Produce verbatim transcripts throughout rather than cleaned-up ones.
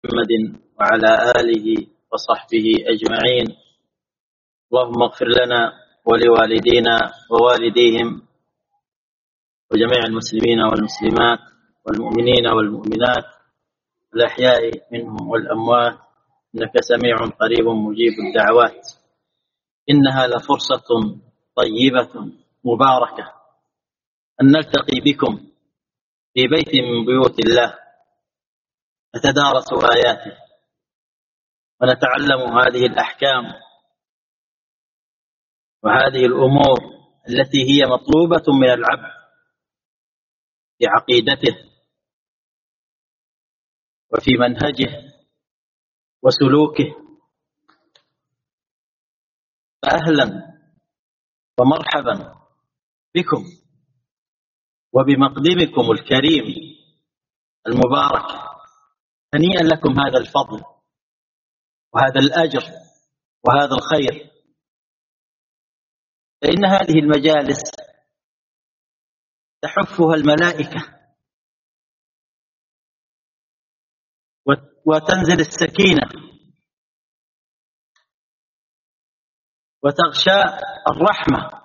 محمد وعلى آله وصحبه أجمعين. اللهم اغفر لنا ولوالدينا ووالديهم وجميع المسلمين والمسلمات والمؤمنين والمؤمنات الأحياء منهم والأموات، إنك سميع قريب مجيب الدعوات. إنها لفرصة طيبة مباركة أن نلتقي بكم في بيت من بيوت الله، نتدارس آياته ونتعلم هذه الأحكام وهذه الأمور التي هي مطلوبة من العبد في عقيدته وفي منهجه وسلوكه. فأهلا ومرحبا بكم وبمقدمكم الكريم المبارك. هنيئا لكم هذا الفضل وهذا الأجر وهذا الخير، فإن هذه المجالس تحفها الملائكة وتنزل السكينة وتغشى الرحمة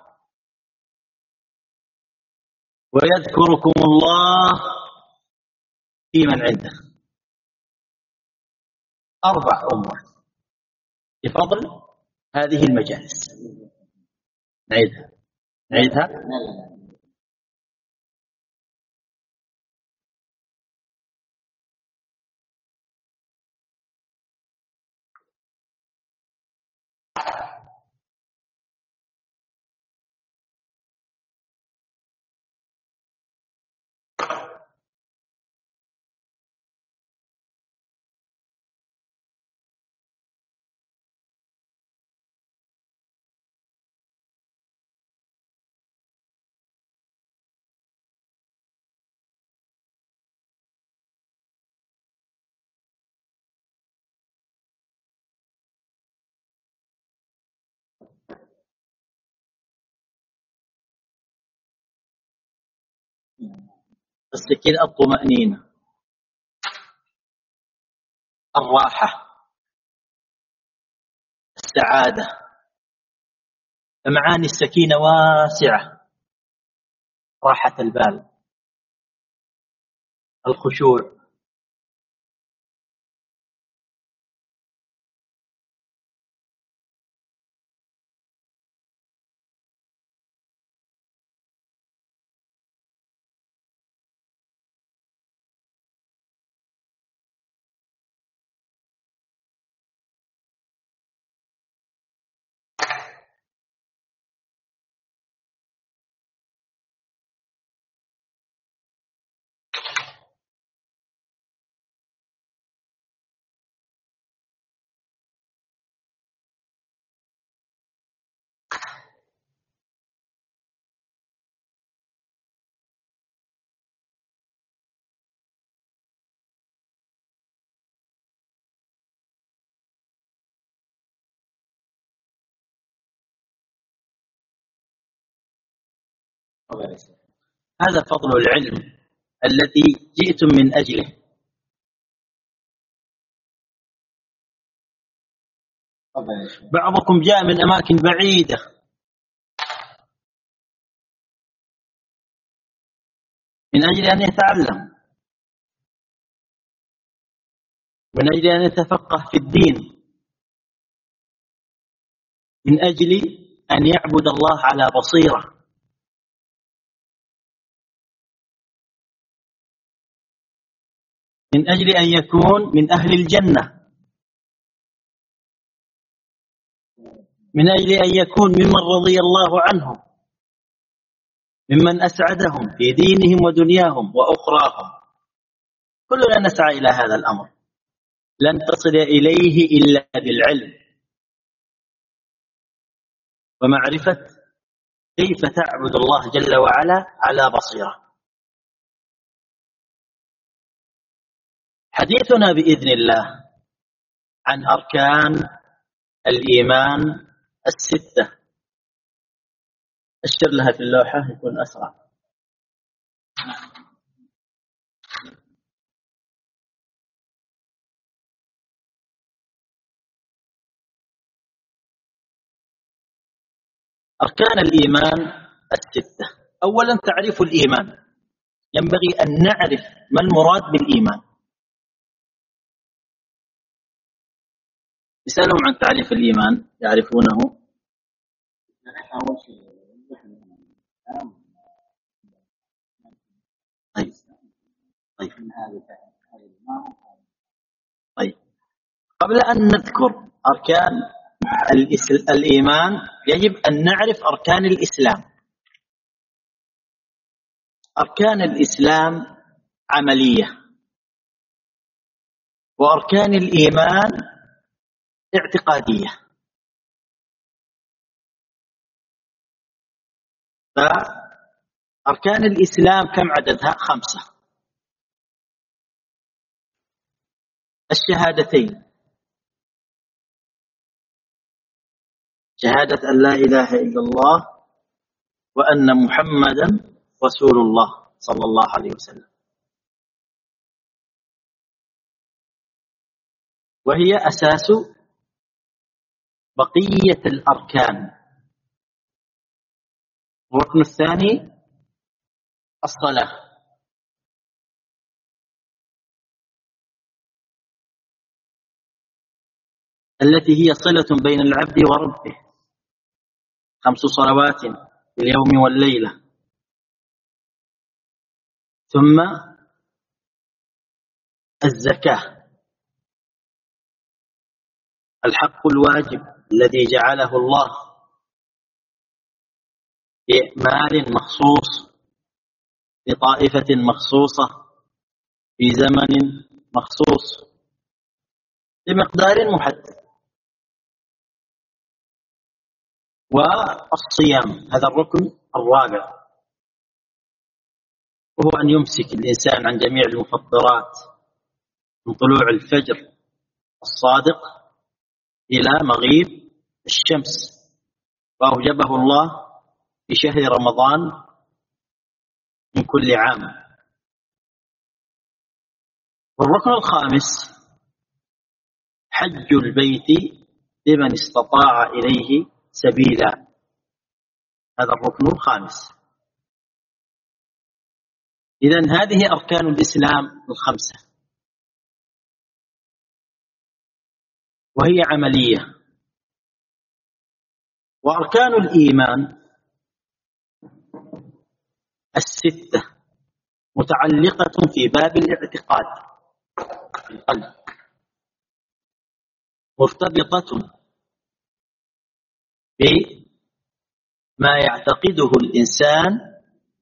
ويذكركم الله في من عنده. أربع أمور بفضل هذه المجالس. نعيدها نعيدها السكينة، الطمأنينة، الراحة، السعادة. فمعاني السكينة واسعة: راحة البال، الخشوع، هذا فضل العلم الذي جئتم من أجله. بعضكم جاء من أماكن بعيدة من أجل أن يتعلم، من أجل أن يتفقه في الدين، من أجل أن يعبد الله على بصيرة. من أجل أن يكون من أهل الجنة، من أجل أن يكون ممن رضي الله عنهم، ممن أسعدهم في دينهم ودنياهم وأخراهم. كلنا نسعى إلى هذا الأمر، لن تصل إليه إلا بالعلم ومعرفة كيف تعبد الله جل وعلا على بصيرة. حديثنا بإذن الله عن أركان الإيمان الستة. أشر لها في اللوحة يكون أسرع. أركان الإيمان الستة. أولا تعريف الإيمان، ينبغي أن نعرف ما المراد بالإيمان. يسألهم عن تعريف الإيمان يعرفونه؟ طيب. طيب. طيب. قبل أن نذكر أركان الإيمان يجب أن نعرف أركان الإسلام. أركان الإسلام عملية، وأركان الإيمان اعتقادية. فأركان الإسلام كم عددها؟ خمسة: الشهادتين، شهادة أن لا إله إلا الله وأن محمدا رسول الله صلى الله عليه وسلم، وهي أساس بقية الأركان. الركن الثاني الصلاة، التي هي صلة بين العبد وربه، خمس صلوات في اليوم والليلة. ثم الزكاة، الحق الواجب الذي جعله الله في مال مخصوص لطائفة مخصوصة في زمن مخصوص بمقدار محدد. والصيام، هذا الركن الرابع، وهو أن يمسك الإنسان عن جميع المفطرات من طلوع الفجر الصادق إلى مغيب الشمس، وأوجبه الله في شهر رمضان من كل عام. والركن الخامس حج البيت لمن استطاع إليه سبيلا، هذا الركن الخامس. إذن هذه أركان الإسلام الخمسة، وهي عملية. وأركان الإيمان الستة متعلقة في باب الاعتقاد في القلب، مرتبطة بما يعتقده الإنسان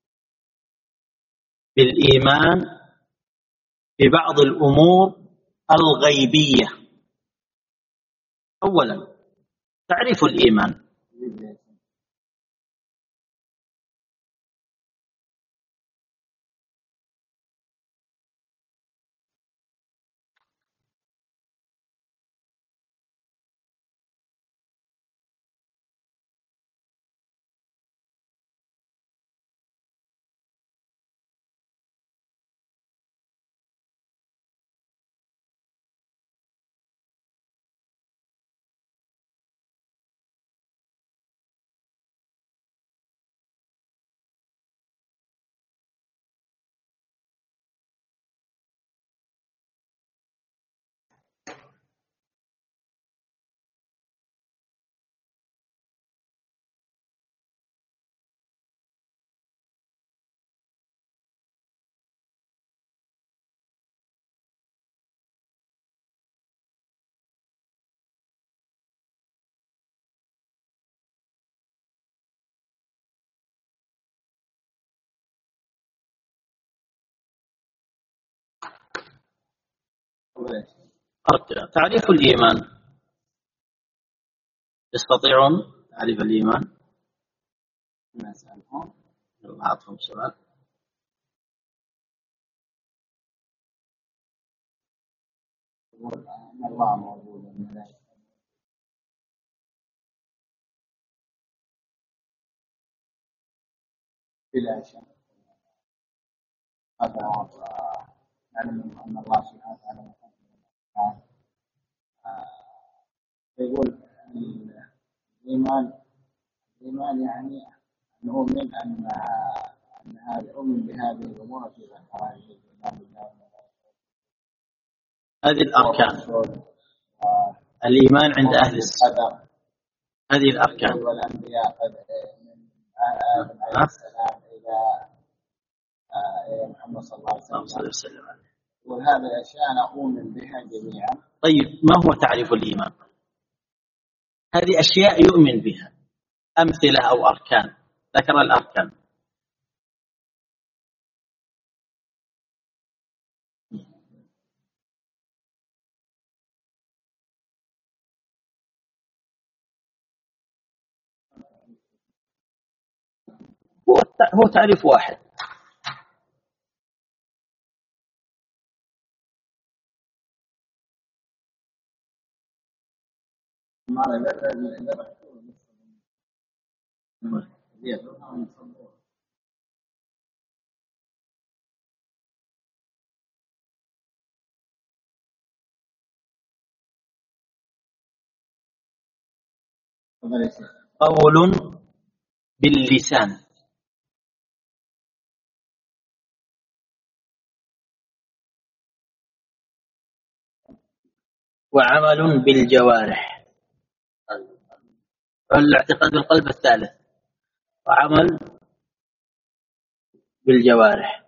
بالإيمان ببعض الأمور الغيبية. أولا تعريف الإيمان. تعريف الإيمان، يستطيعون تعريف الإيمان؟ أعطهم سؤال. أن الله موجود بلا شك، هذا نعلم أن الله سبحانه وتعالى يقول الإيمان الإيمان يعني أنه من أن أن هذا أؤمن بهذه الأمور في ذكرها الإيمان بالله هذه الأركان الإيمان عند أهل السنة هذه الأركان والأنبياء قد من آدم عليه السلام إلى إلى محمد صلى الله عليه وسلم وهذه الأشياء أنا أؤمن بها جميعا. طيب ما هو تعريف الإيمان؟ هذه أشياء يؤمن بها، أمثلة أو أركان، ذكر الأركان. هو تعريف واحد. قول باللسان وعمل بالجوارح. الاعتقاد بالقلب الثالث، وعمل بالجوارح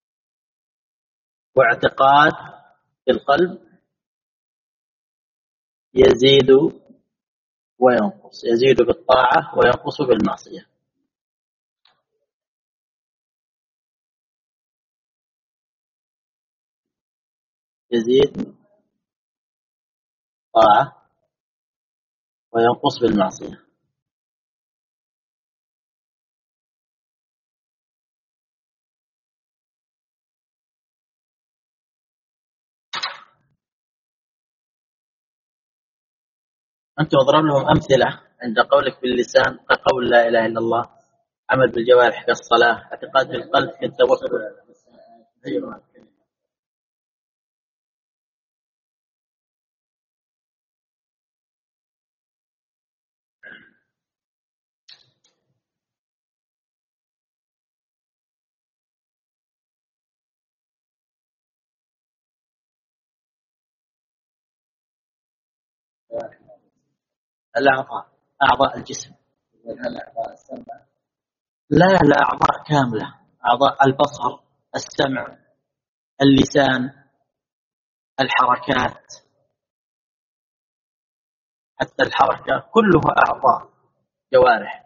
واعتقاد بالقلب يزيد وينقص، يزيد بالطاعة وينقص بالمعصية. يزيد طاعة وينقص بالمعصية. أنت اضرب لهم أمثلة عند قولك باللسان كقول لا إله إلا الله، عمل بالجوارح كالصلاة، اعتقاد بالقلب كالتوكل. أيوة. الأعضاء، أعضاء الجسم. لا لا أعضاء كاملة، أعضاء البصر، السمع، اللسان، الحركات، حتى الحركة كلها أعضاء جوارح.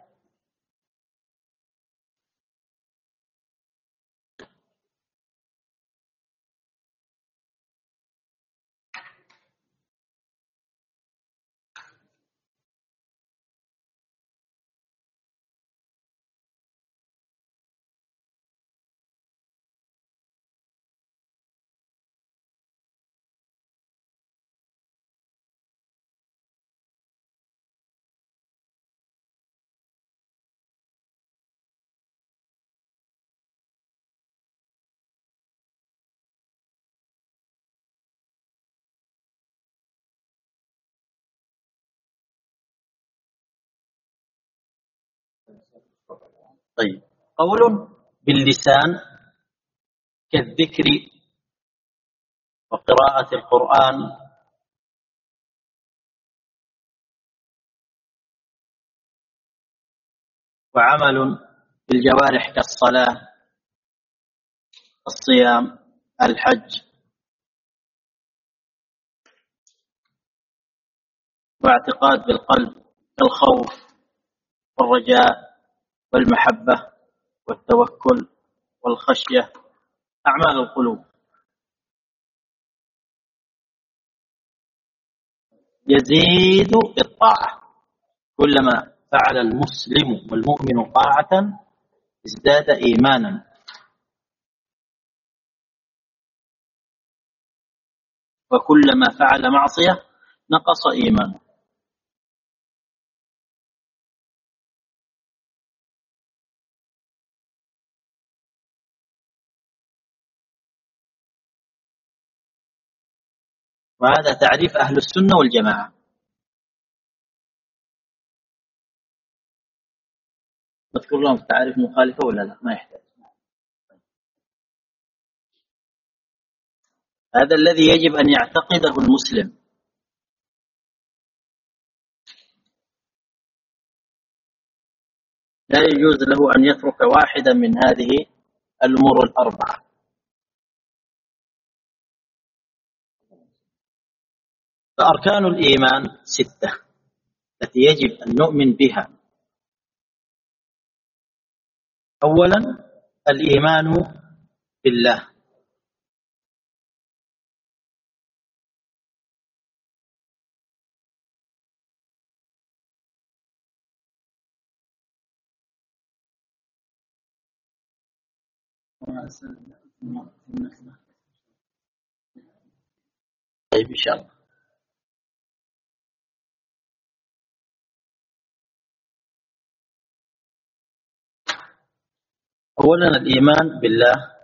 طيب، قول باللسان كالذكر وقراءة القرآن وعمل بالجوارح كالصلاة، الصيام، الحج، واعتقاد بالقلب كالخوف والرجاء والمحبة والتوكل والخشية، أعمال القلوب. يزيد بالطاعة، كلما فعل المسلم والمؤمن طاعة ازداد إيمانا، وكلما فعل معصية نقص إيمانه. وهذا تعريف أهل السنة والجماعة. اذكر لهم تعريف مخالفة ولا لا؟ ما يحتاج. هذا الذي يجب أن يعتقده المسلم. لا يجوز له أن يترك واحدا من هذه الأمور الأربعة. فأركان الإيمان ستة التي يجب أن نؤمن بها. أولا الإيمان بالله، طيب إن شاء الله. أولا الإيمان بالله،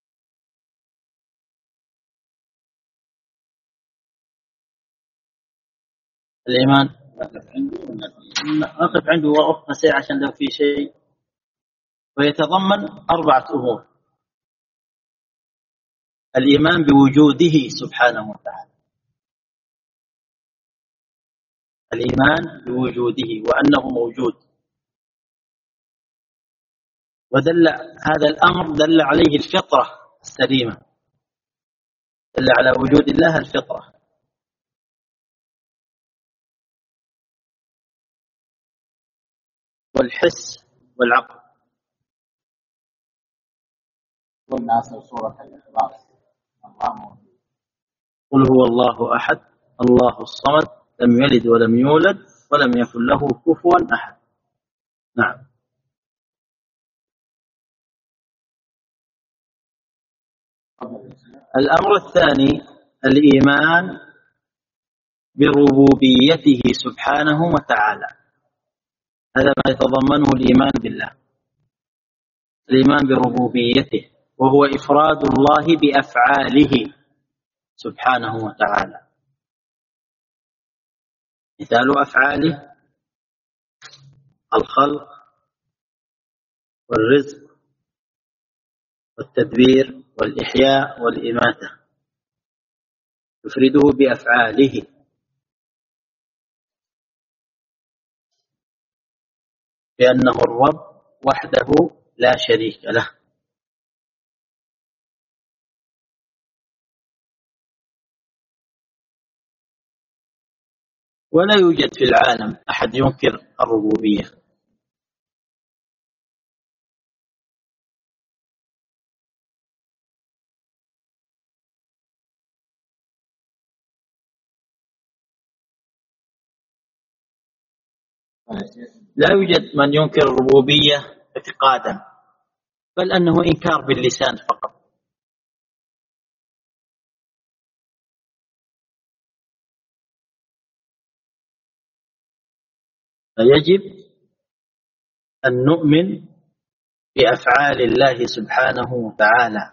الإيمان أقف عنده وقفة ساعة عشان لو في شيء. ويتضمن أربعة أمور: الإيمان بوجوده سبحانه وتعالى، الإيمان بوجوده وأنه موجود، ودل هذا الأمر دل عليه الفطرة السليمة، دل على وجود الله الفطرة. والحس والعقل. قلنا في سورة الإخلاص قل هو الله أحد الله الصمد لم يلد ولم يولد ولم يكن له كفوا أحد. نعم. الأمر الثاني الإيمان بربوبيته سبحانه وتعالى، هذا ما يتضمنه الإيمان بالله، الإيمان بربوبيته وهو إفراد الله بأفعاله سبحانه وتعالى. مثال أفعاله الخلق والرزق والتدبير والإحياء والإماتة، يفرده بأفعاله. لأنه الرب وحده لا شريك له. ولا يوجد في العالم أحد ينكر الربوبية. لا يوجد من ينكر الربوبية اعتقادا، بل أنه إنكار باللسان فقط. فيجب أن نؤمن بأفعال الله سبحانه وتعالى.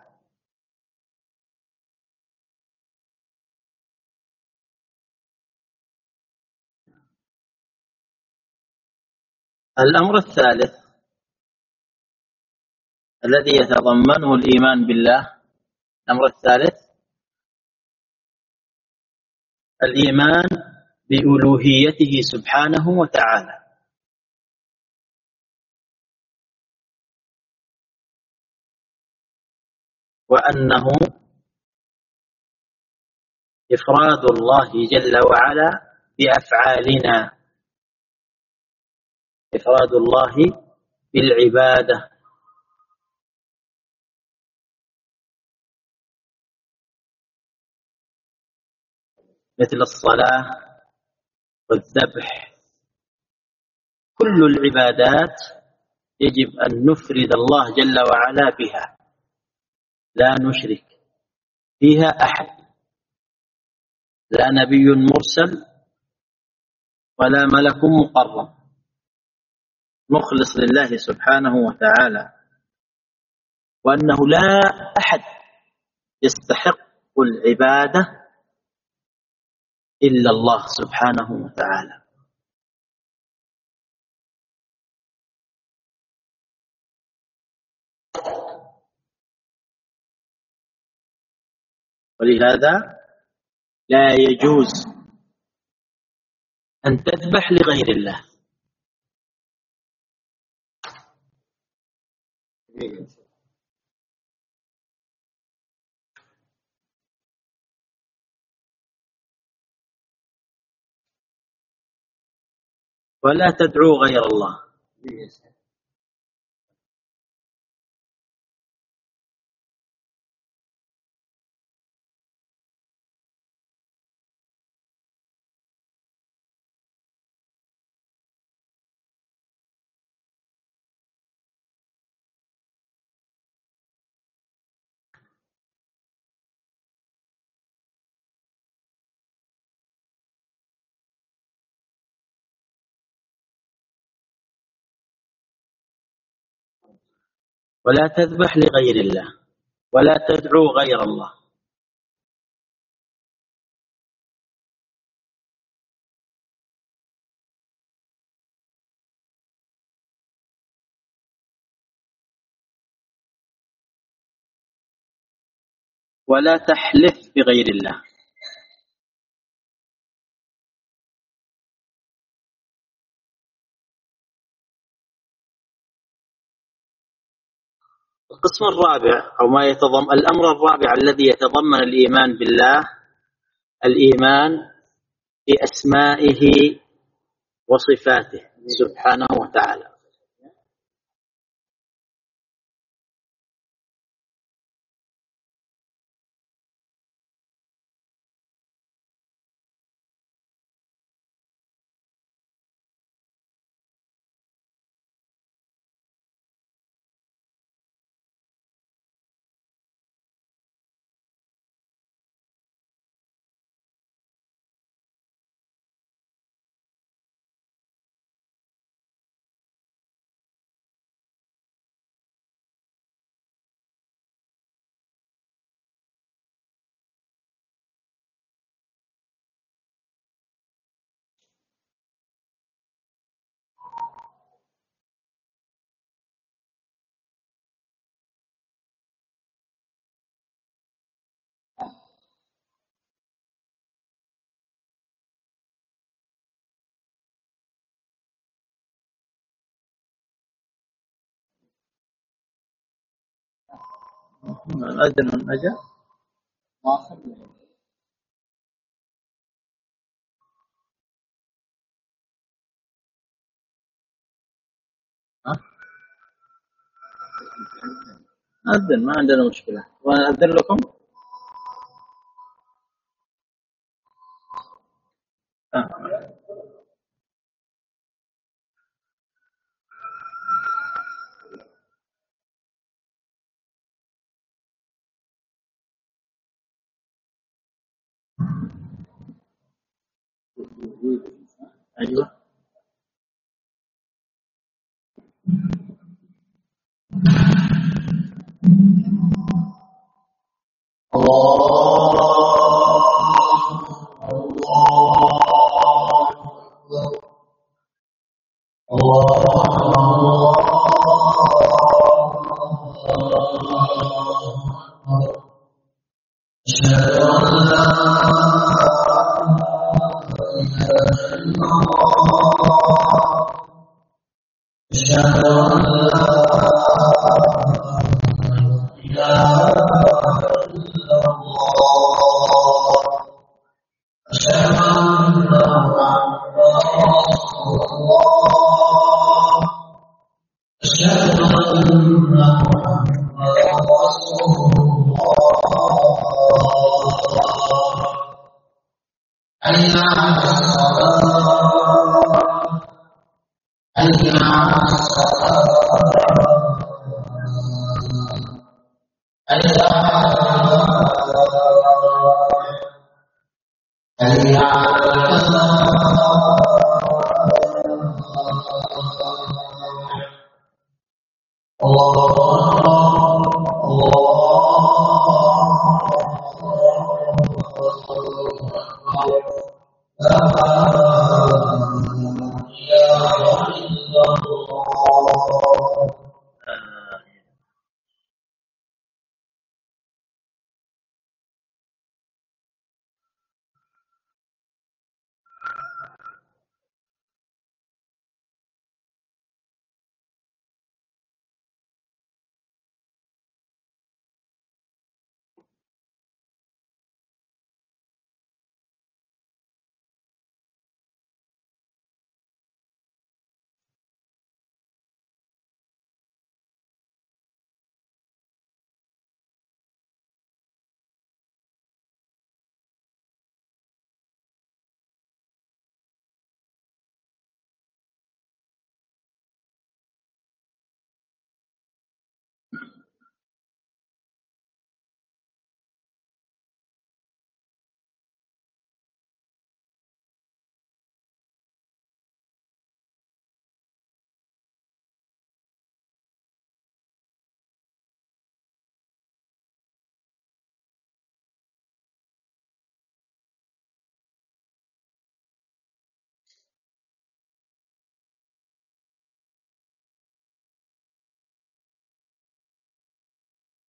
الأمر الثالث الذي يتضمنه الإيمان بالله، الأمر الثالث الإيمان بألوهيته سبحانه وتعالى، وأنه إفراد الله جل وعلا بأفعالنا، إفراد الله بالعبادة. مثل الصلاة والذبح، كل العبادات يجب أن نفرد الله جل وعلا بها، لا نشرك فيها أحد، لا نبي مرسل ولا ملك مقرب، مخلص لله سبحانه وتعالى، وأنه لا أحد يستحق العبادة إلا الله سبحانه وتعالى. ولهذا لا يجوز أن تذبح لغير الله. ولا تدعو غير الله. ولا تذبح لغير الله ولا تدعو غير الله. ولا تحلف بغير الله. القسم الرابع أو ما يتضمن الأمر الرابع الذي يتضمن الإيمان بالله الإيمان بأسمائه وصفاته سبحانه وتعالى. أذن النجا أذن، ما عندنا مشكلة، وأذن لكم. آه. أيوة.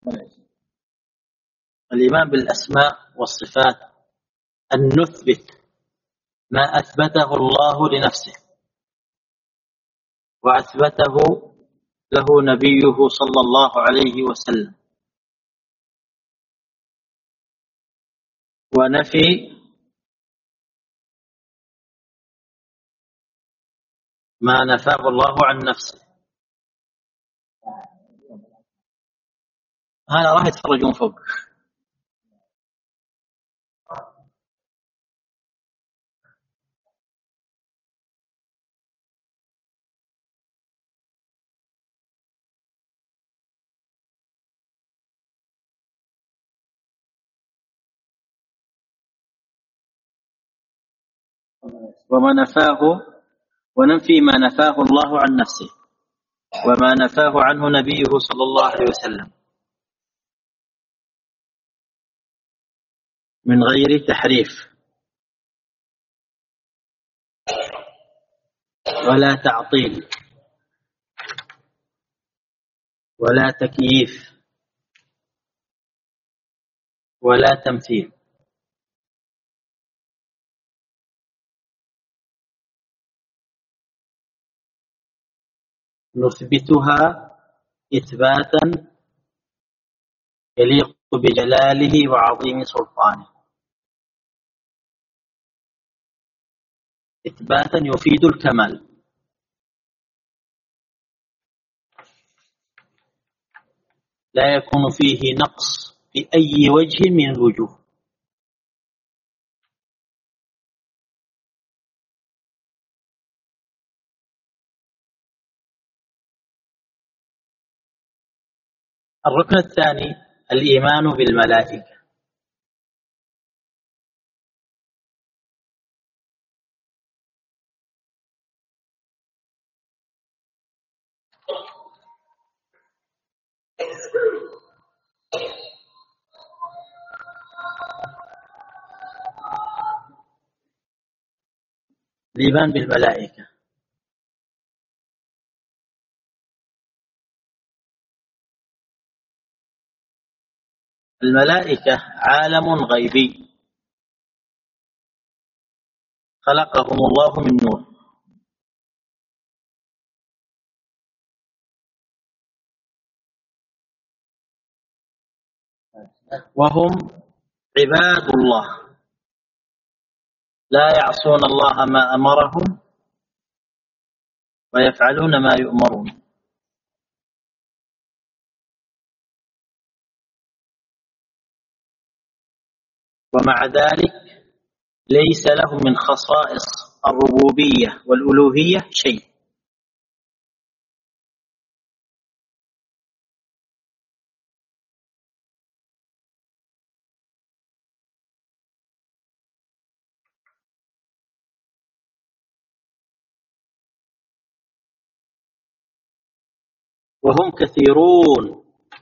الإيمان بالأسماء والصفات أن نثبت ما أثبته الله لنفسه وأثبته له نبيه صلى الله عليه وسلم، ونفي ما نفاه الله عن نفسه. هذا راح يتفرجون فوق. وما نفاه وننفي ما نفاه الله عن نفسه وما نفاه عنه نبيه صلى الله عليه وسلم من غير تحريف ولا تعطيل ولا تكييف ولا تمثيل. نثبتها إثباتا يليق بجلاله وعظيم سلطانه، إثباتا يفيد الكمال، لا يكون فيه نقص في أي وجه من الوجوه. الركن الثاني الإيمان بالملائكة. الإيمان بالملائكة، الملائكة عالم غيبي خلقهم الله من نور، وهم عباد الله لا يعصون الله ما أمرهم ويفعلون ما يؤمرون. ومع ذلك ليس لهم من خصائص الربوبية والألوهية شيء. وهم كثيرون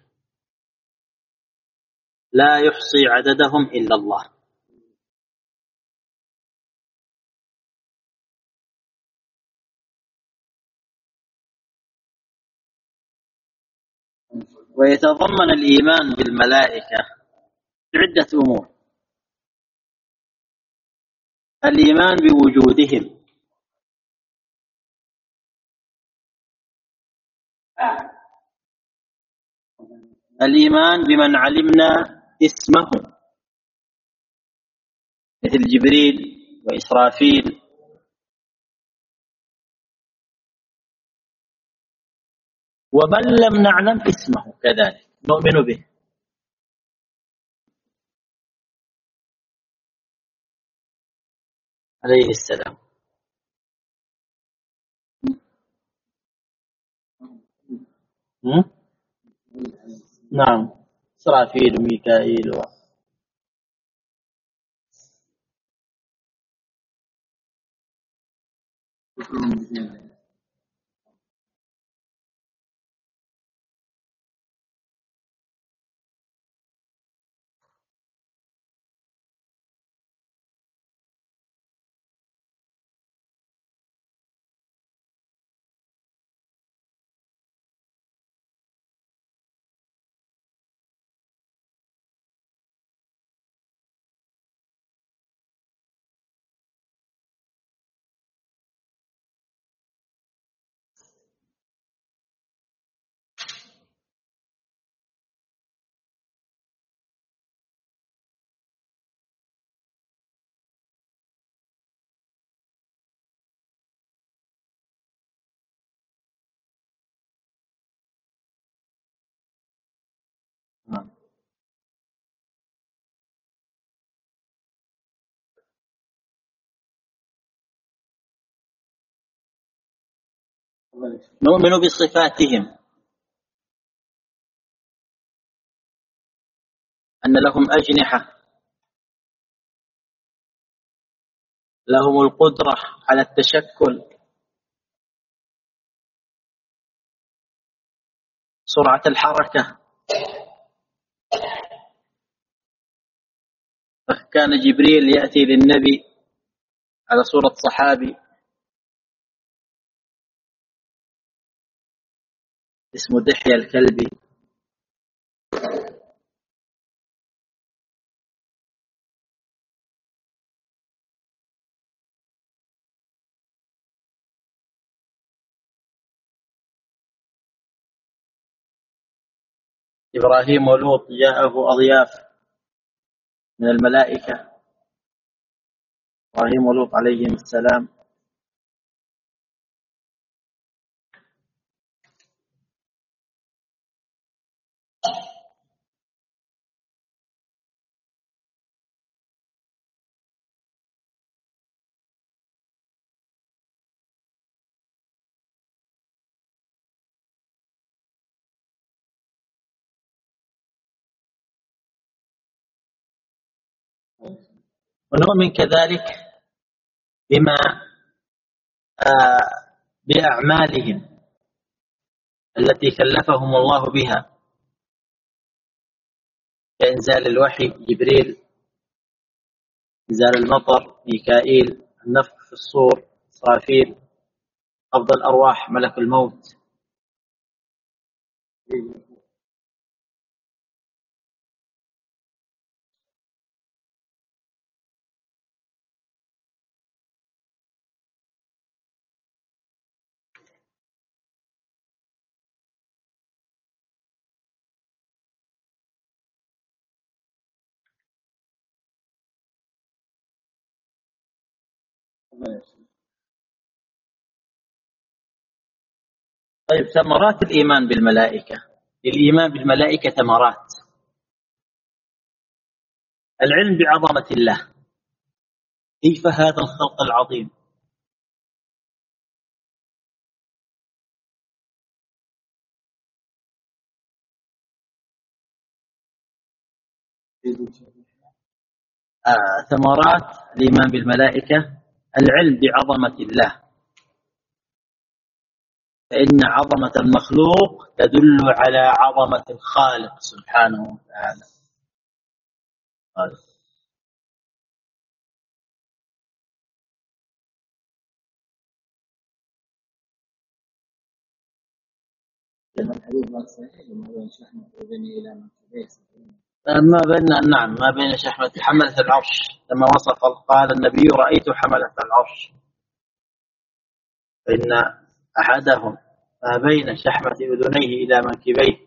لا يحصي عددهم إلا الله. ويتضمن الإيمان بالملائكة عدة أمور: الإيمان بوجودهم، الإيمان بمن علمنا اسمه مثل جبريل وإسرافيل، ومن لم نعلم اسمه كذلك نؤمن به. عليه السلام. م? نعم، إسرافيل وميكائيل و... نؤمن بصفاتهم، أن لهم أجنحة، لهم القدرة على التشكل، سرعة الحركة. فكان جبريل يأتي للنبي على صورة صحابي اسمه دحية الكلبي، إبراهيم ولوط جاءه أضياف من الملائكة، إبراهيم ولوط عليهم السلام. ونؤمن كذلك بما آه بأعمالهم التي كلفهم الله بها، كإنزال الوحي جبريل، إنزال المطر ميكائيل، النفخ في الصور إسرافيل، قبض الأرواح ملك الموت. طيب، ثمرات الإيمان بالملائكة. الإيمان بالملائكة ثمرات: العلم بعظمة الله، كيف هذا الخلق العظيم، آه ثمرات الإيمان بالملائكة: العلم بعظمة الله، فإن عظمة المخلوق تدل على عظمة الخالق سبحانه وتعالى. ما بين نعم ما بين شحمة حملة العرش، لما وصف قال النبي: رأيت حملة العرش، فإن أحدهم ما بين شحمة أذنيه إلى منكبيه.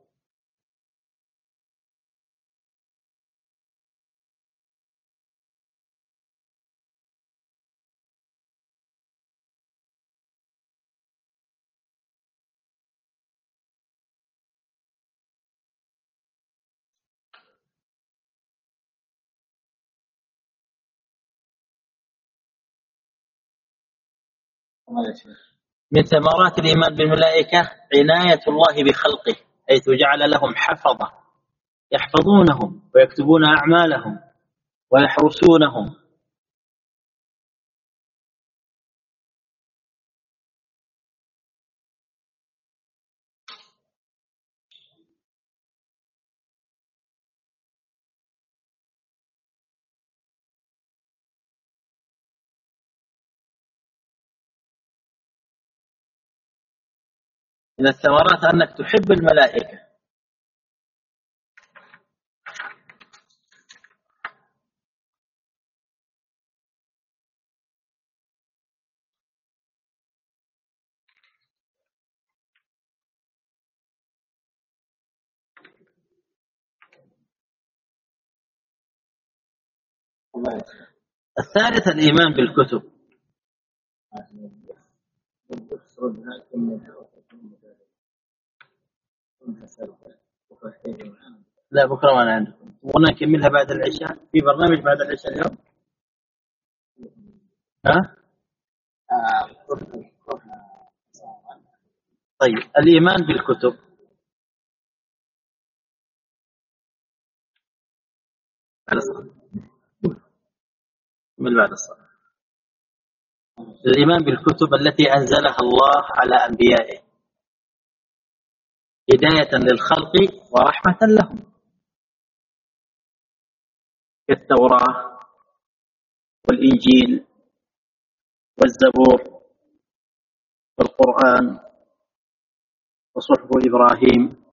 من ثمرات الإيمان بالملائكة عناية الله بخلقه، حيث جعل لهم حفظة يحفظونهم ويكتبون أعمالهم ويحرسونهم. من الثمرات أنك تحب الملائكة. الثالث الإيمان بالكتب. لا، بكرة ما أنا عندكم، ونكملها بعد العشاء، في برنامج بعد العشاء اليوم. ها؟ طيب الإيمان بالكتب بعد الصلاة من بعد الصلاة. الإيمان بالكتب التي أنزلها الله على أنبيائه هداية للخلق ورحمة لهم، كالتوراة والإنجيل والزبور والقرآن وصحف إبراهيم.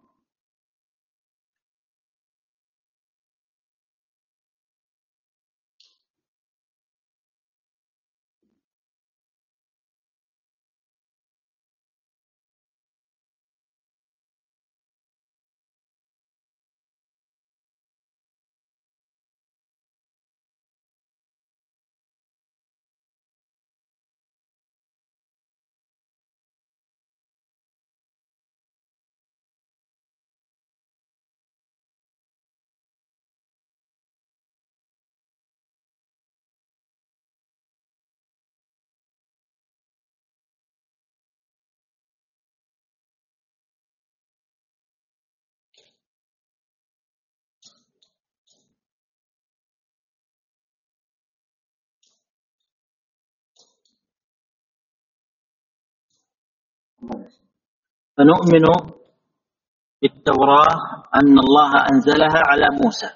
فنؤمن بالتوراة أن الله أنزلها على موسى،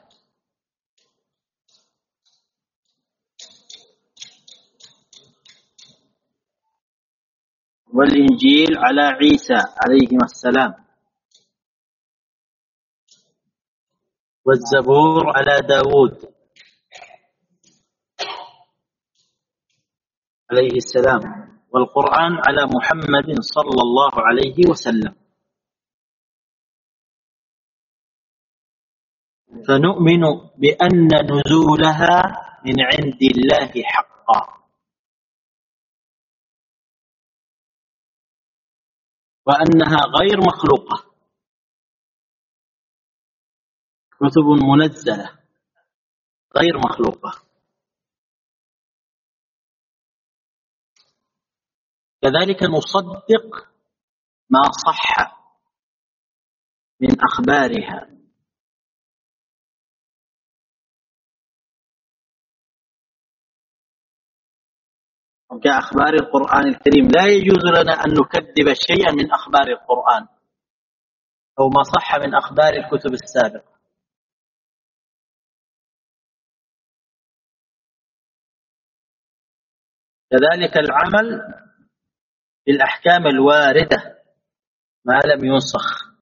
والإنجيل على عيسى عليه السلام، والزبور على داود عليه السلام، والقرآن على محمد صلى الله عليه وسلم. فنؤمن بأن نزولها من عند الله حقا، وأنها غير مخلوقة، كتب منزلة غير مخلوقة. كذلك نصدق ما صح من أخبارها، كأخبار القرآن الكريم لا يجوز لنا أن نكذب شيئا من أخبار القرآن أو ما صح من أخبار الكتب السابقة. كذلك العمل بالأحكام الواردة ما لم ينسخ.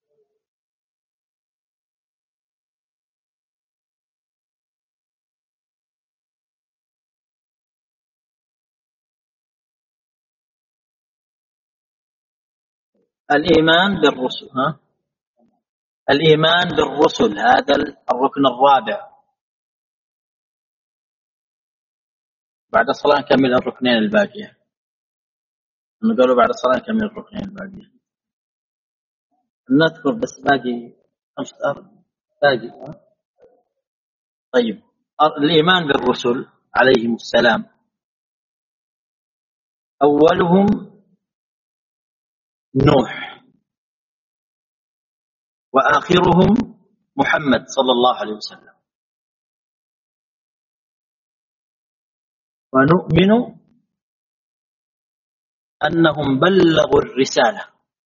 الإيمان بالرسل ها؟ الإيمان بالرسل هذا الركن الرابع. بعد الصلاة نكمل الركنين الباقية، نقولوا بعد الصلاة نكمل الركنين الباقية، نذكر بس باقي خمسة أرض باقي. طيب الإيمان بالرسل عليهم السلام أولهم نوح، وآخرهم محمد صلى الله عليه وسلم. ونؤمن أنهم بلغوا الرسالة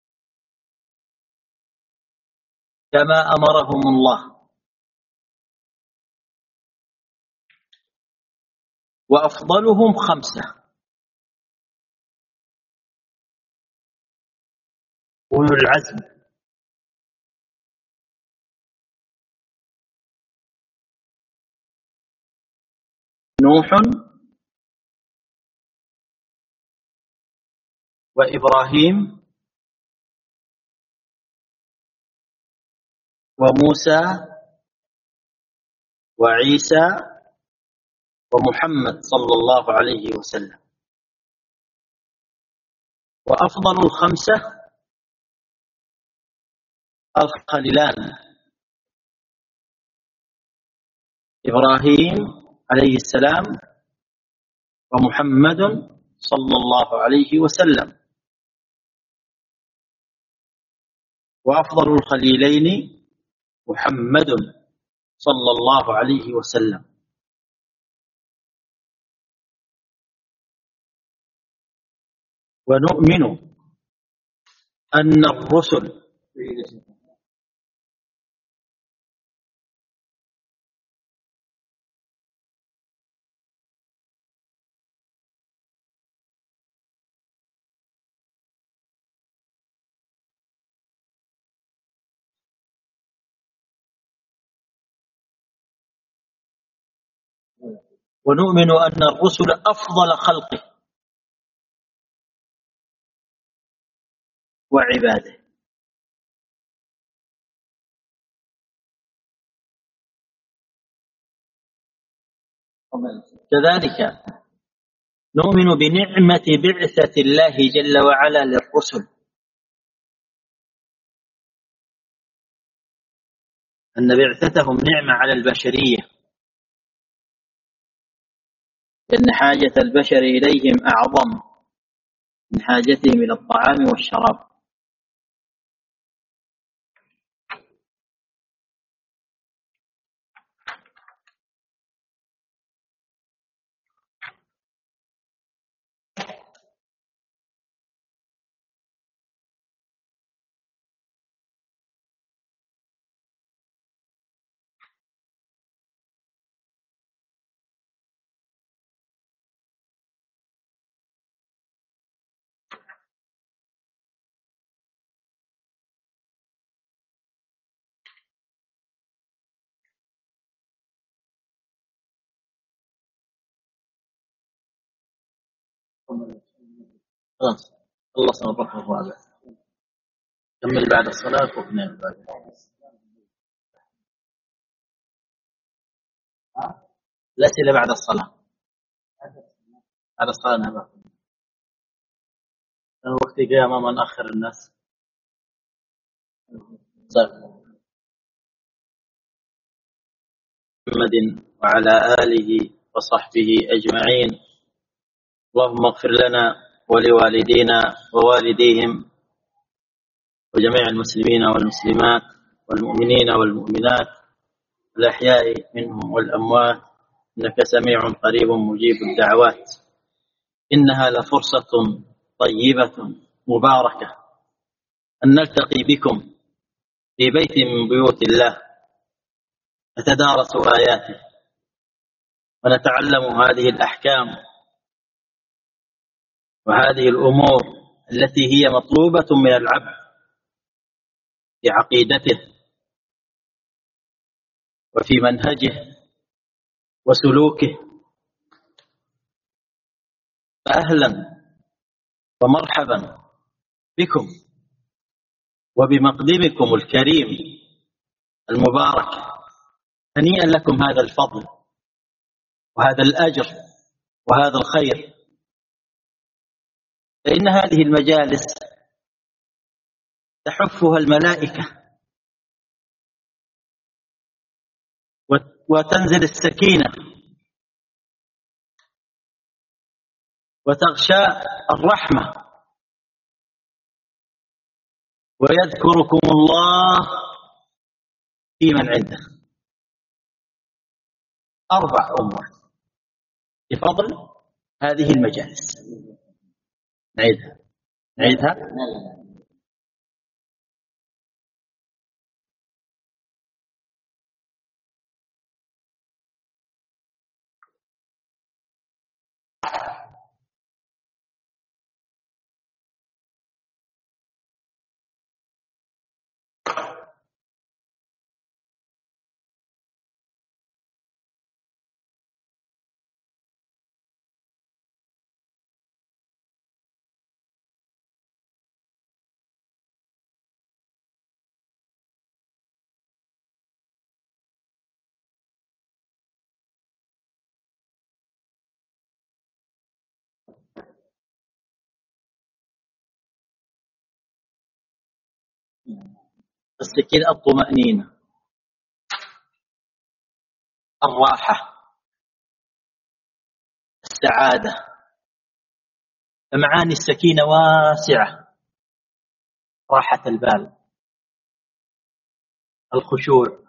كما أمرهم الله، وأفضلهم خمسة: أولو العزم، نوح وإبراهيم وموسى وعيسى ومحمد صلى الله عليه وسلم. وأفضل الخمسة الخليلان إبراهيم عليه السلام ومحمد صلى الله عليه وسلم. وأفضل الخليلين محمد صلى الله عليه وسلم. ونؤمن أن الرسل ونؤمن أن الرسل أفضل خلقه وعباده. كذلك نؤمن بنعمة بعثة الله جل وعلا للرسل، أن بعثتهم نعمة على البشرية، لأن حاجة البشر إليهم أعظم من حاجتهم إلى الطعام والشراب. خلاص خلصنا الركن الرابع، كمل بعد الصلاة واثنين بعد الأسئلة بعد الصلاة. بعد الصلاة نعم. وقت جاء ما نأخر الناس. محمد وعلى آله وصحبه أجمعين. اللهم اغفر لنا ولوالدينا ووالديهم وجميع المسلمين والمسلمات والمؤمنين والمؤمنات الأحياء منهم والأموات، إنك سميع قريب مجيب الدعوات. إنها لفرصة طيبة مباركة أن نلتقي بكم في بيت من بيوت الله، نتدارس آياته ونتعلم هذه الأحكام وهذه الأمور التي هي مطلوبة من العبد في عقيدته وفي منهجه وسلوكه. فأهلا ومرحبا بكم وبمقدمكم الكريم المبارك. هنيئا لكم هذا الفضل وهذا الأجر وهذا الخير، فإن هذه المجالس تحفها الملائكة وتنزل السكينة وتغشى الرحمة ويذكركم الله في من عنده. أربع أمور بفضل هذه المجالس. نعيدها نعيدها السكينة، الطمأنينة، الراحة، السعادة. فمعاني السكينة واسعة: راحة البال، الخشوع.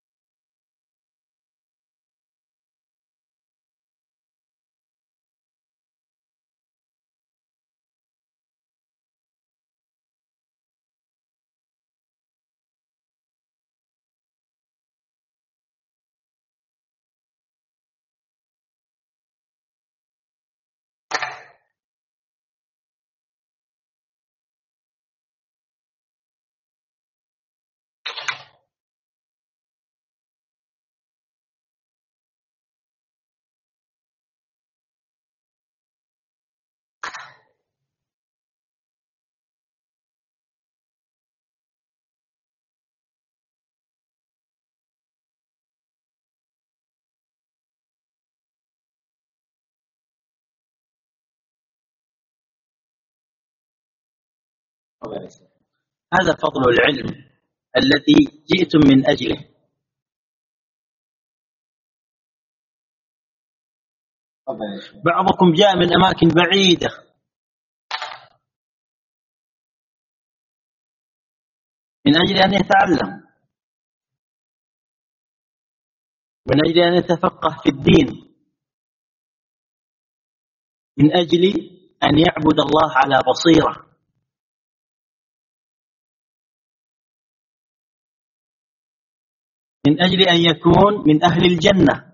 هذا فضل العلم الذي جئتم من أجله. بعضكم جاء من أماكن بعيدة من أجل أن يتعلم، من أجل أن يتفقه في الدين، من أجل أن يعبد الله على بصيرة. من أجل أن يكون من أهل الجنة،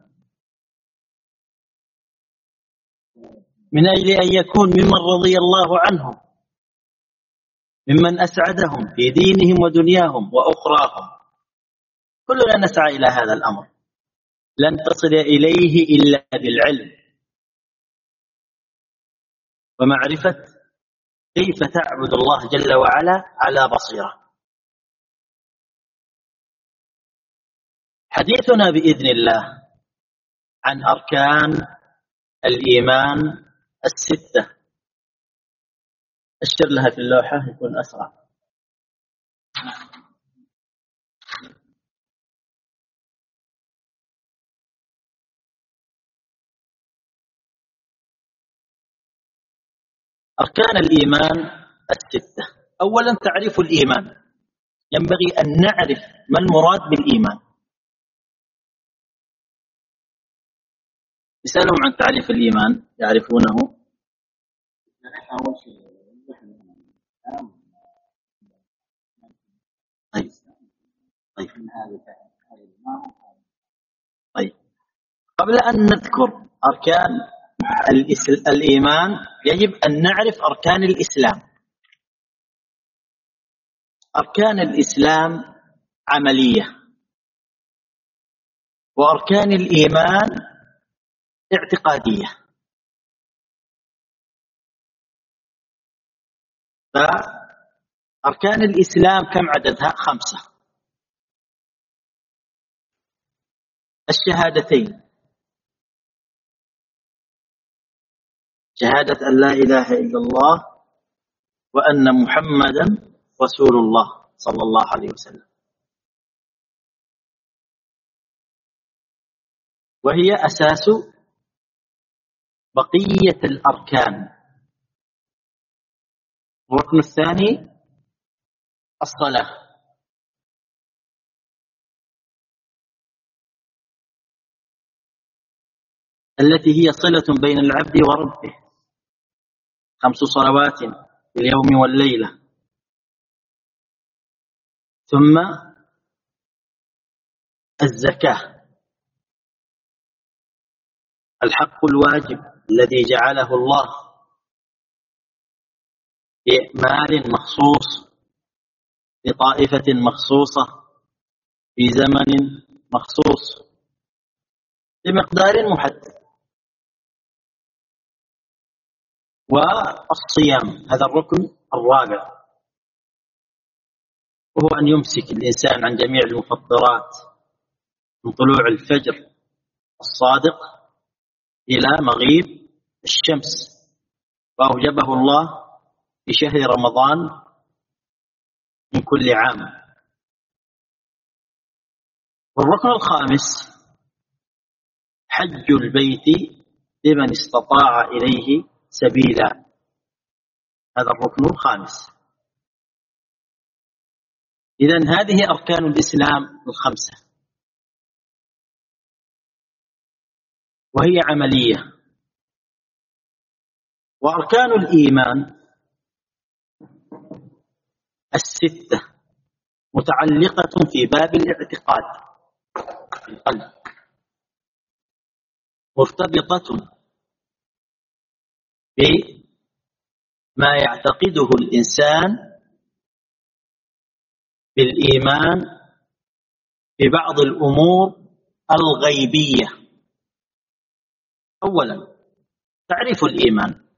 من أجل أن يكون ممن رضي الله عنهم، ممن أسعدهم في دينهم ودنياهم وأخراهم. كلنا نسعى إلى هذا الأمر، لن تصل إليه إلا بالعلم ومعرفة كيف تعبد الله جل وعلا على بصيرة. حديثنا بإذن الله عن أركان الإيمان الستة. أشر لها في اللوحة يكون أسرع. أركان الإيمان الستة. أولا تعريف الإيمان. ينبغي أن نعرف ما المراد بالإيمان. يسألهم عن تعريف الإيمان يعرفونه؟ طيب. طيب. طيب. قبل أن نذكر أركان الإيمان يجب أن نعرف أركان الإسلام. أركان الإسلام عملية، وأركان الإيمان اعتقادية. فأركان الإسلام كم عددها؟ خمسة. الشهادتين، شهادة أن لا إله إلا الله وأن محمدا رسول الله صلى الله عليه وسلم، وهي أساس بقية الأركان. الركن الثاني الصلاة، التي هي صلة بين العبد وربه، خمس صلوات في اليوم والليلة. ثم الزكاة، الحق الواجب الذي جعله الله بمال مخصوص لطائفة مخصوصة في زمن مخصوص بمقدار محدد. والصيام هذا الركن الرابع، وهو أن يمسك الإنسان عن جميع المفطرات من طلوع الفجر الصادق إلى مغيب الشمس، وأوجبه الله في شهر رمضان من كل عام. والركن الخامس حج البيت لمن استطاع إليه سبيلا، هذا الركن الخامس. إذن هذه أركان الإسلام الخمسة، وهي عملية. وأركان الإيمان الستة متعلقة في باب الاعتقاد في القلب، مرتبطة بما يعتقده الإنسان بالإيمان ببعض الأمور الغيبية. أولا، تعريف الإيمان.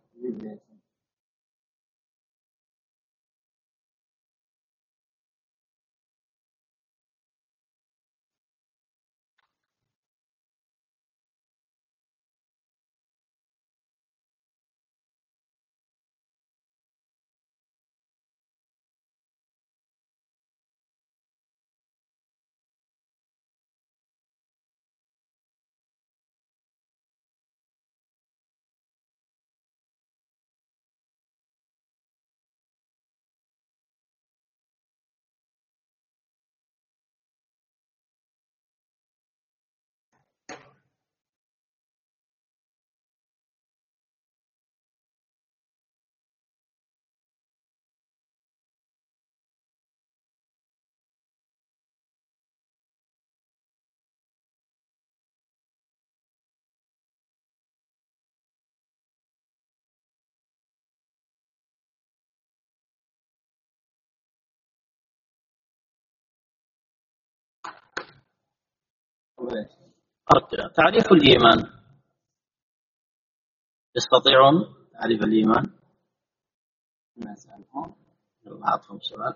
تعريف الإيمان، يستطيعون تعريف الإيمان؟ أعطهم سؤال.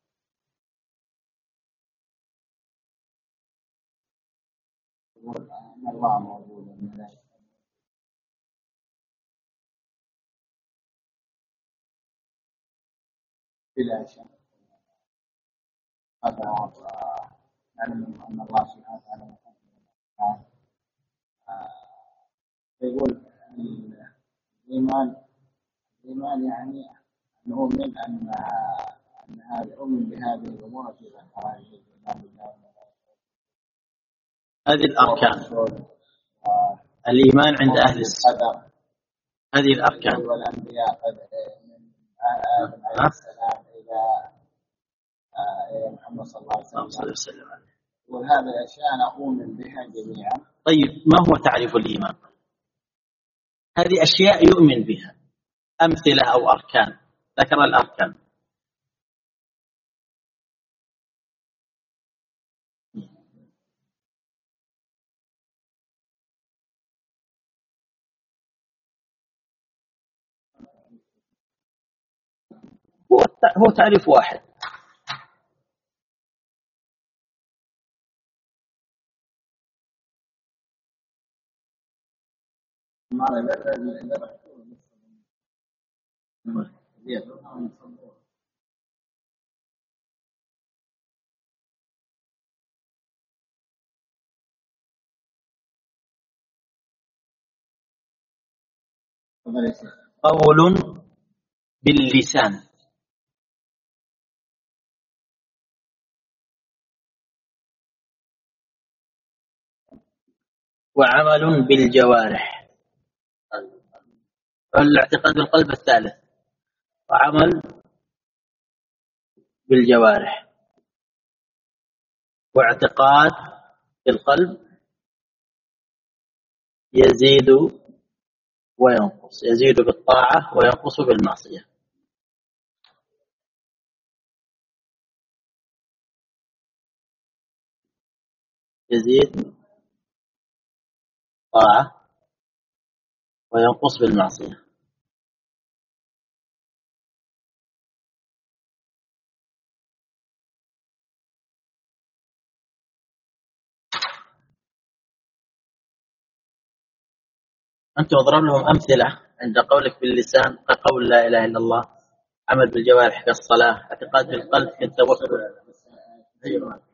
أن الله موجود والملائكة بلا شك. هذا نعلم أن الله سبحانه وتعالى يقول الإيمان الإيمان يعني أن أؤمن أن أن هذا أؤمن بهذه الأمور التي ذكرها الإيمان بالله. هذه الأركان الإيمان عند أهل السنة، هذه الأركان. والأنبياء قد من آدم عليه السلام إلى محمد صلى الله عليه وسلم، وهذه الأشياء أنا أؤمن بها جميعا. طيب، ما هو تعريف الإيمان؟ هذه أشياء يؤمن بها، أمثلة أو أركان، ذكر الأركان. هو تعريف واحد. قول باللسان وعمل بالجوارح. الاعتقاد بالقلب الثالث، وعمل بالجوارح واعتقاد بالقلب يزيد وينقص، يزيد بالطاعة وينقص بالمعصية. يزيد طاعة وينقص بالمعصية. أنت اضرب لهم أمثلة عند قولك باللسان كقول لا إله إلا الله، عمل بالجوارح كالصلاة، اعتقاد بالقلب كالتوكل. أيوة.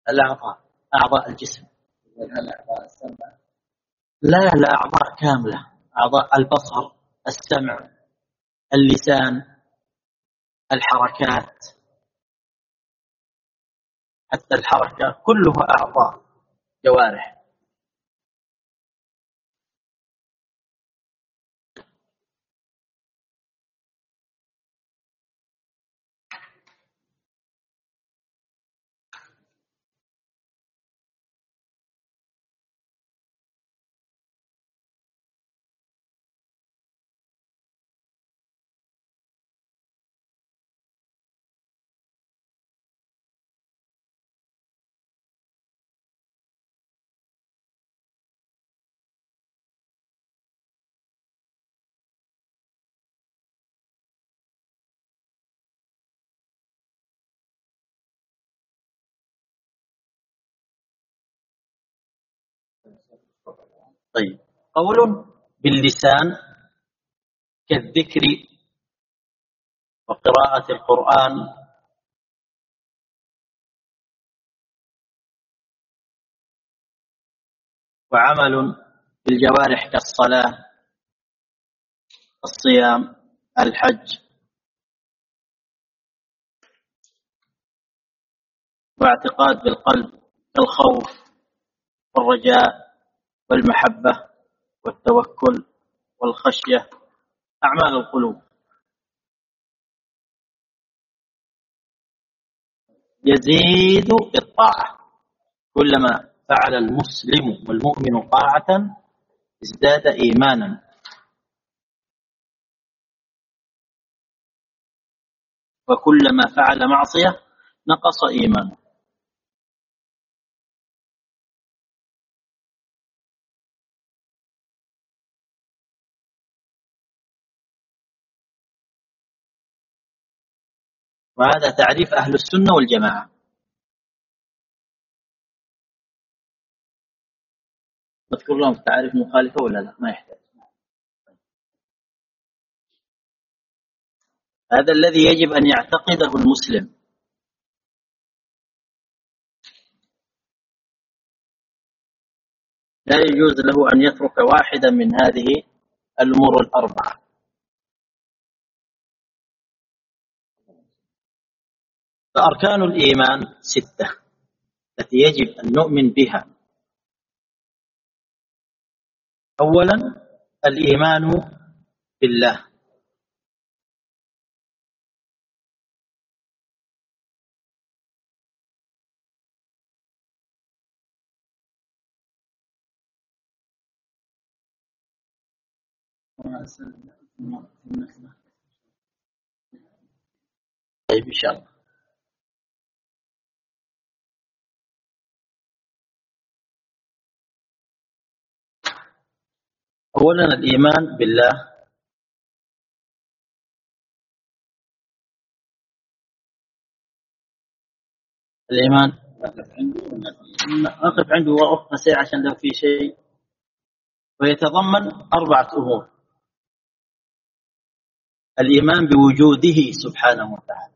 الأعضاء، أعضاء الجسم. الأعضاء السبعة؟ لا لا، أعضاء كاملة، أعضاء البصر، السمع، اللسان، الحركات، حتى الحركة كلها أعضاء جوارح. طيب، قول باللسان كالذكر وقراءة القرآن وعمل بالجوارح كالصلاة، الصيام، الحج، واعتقاد بالقلب كالخوف والرجاء والمحبة والتوكل والخشية، أعمال القلوب. يزيد بالطاعة، كلما فعل المسلم والمؤمن طاعة ازداد إيمانا، وكلما فعل معصية نقص إيمانه. وهذا تعريف أهل السنة والجماعة. بذكر لهم تعريف مخالفة ولا لا؟ ما يحتاج. هذا الذي يجب أن يعتقده المسلم. لا يجوز له أن يترك واحدا من هذه الأمور الأربعة. فأركان الإيمان ستة التي يجب أن نؤمن بها. أولا، الإيمان بالله، طيب إن شاء الله. أولا الإيمان بالله، الإيمان نقف عنده وقفة سريعة عشان لو في شيء. ويتضمن أربعة أمور: الإيمان بوجوده سبحانه وتعالى،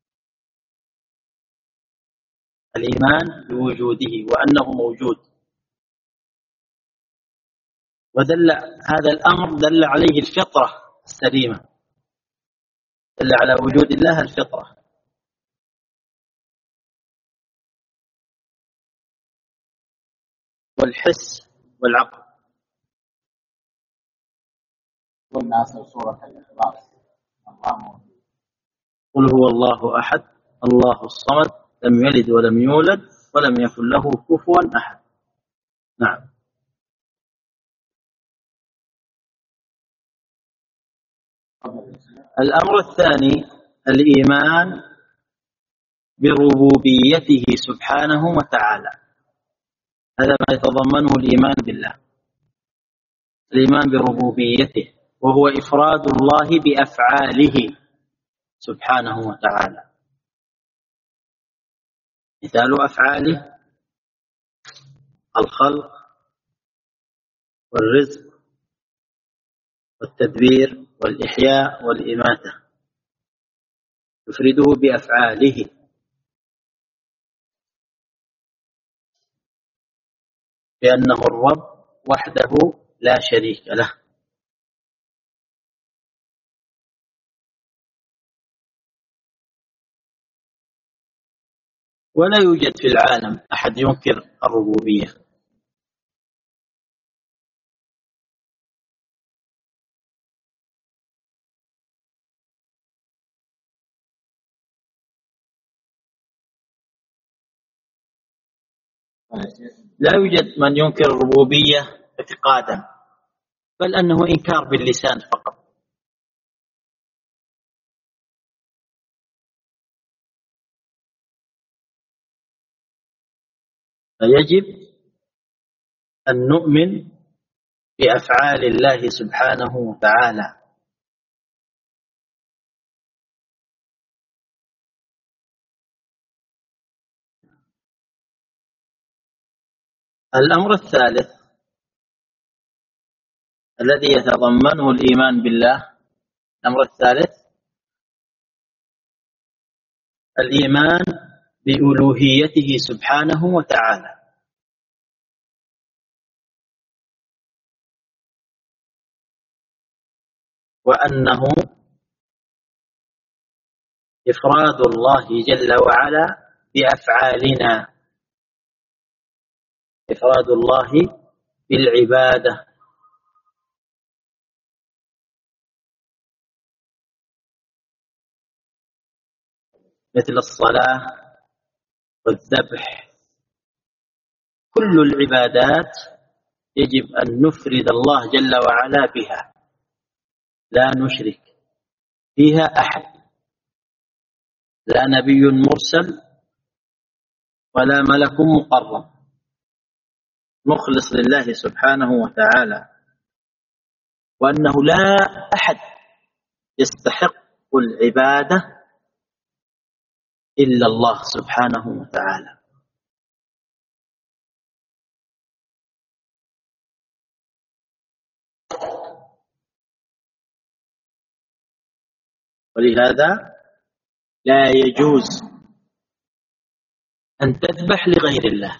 الإيمان بوجوده وأنه موجود، ودل هذا الأمر دل عليه الفطرة السليمة، دل على وجود الله الفطرة. والحس والعقل. قلنا في سورة الإخلاص قل هو الله أحد الله الصمد لم يلد ولم يولد ولم يكن له كفوا أحد. نعم. الأمر الثاني الإيمان بربوبيته سبحانه وتعالى، هذا ما يتضمنه الإيمان بالله، الإيمان بربوبيته، وهو إفراد الله بأفعاله سبحانه وتعالى. مثال أفعاله الخلق والرزق والتدبير والإحياء والإماتة، يفرده بأفعاله. بأنه الرب وحده لا شريك له. ولا يوجد في العالم أحد ينكر الربوبية. لا يوجد من ينكر الربوبية اعتقادا، بل أنه إنكار باللسان فقط. فيجب أن نؤمن بأفعال الله سبحانه وتعالى. الأمر الثالث الذي يتضمنه الإيمان بالله، الأمر الثالث الإيمان بألوهيته سبحانه وتعالى، وأنه إفراد الله جل وعلا بأفعالنا، إفراد الله بالعبادة، مثل الصلاة والذبح. كل العبادات يجب أن نفرد الله جل وعلا بها، لا نشرك فيها أحد، لا نبي مرسل ولا ملك مقرب، مخلص لله سبحانه وتعالى، وأنه لا أحد يستحق العبادة إلا الله سبحانه وتعالى. ولهذا لا يجوز أن تذبح لغير الله.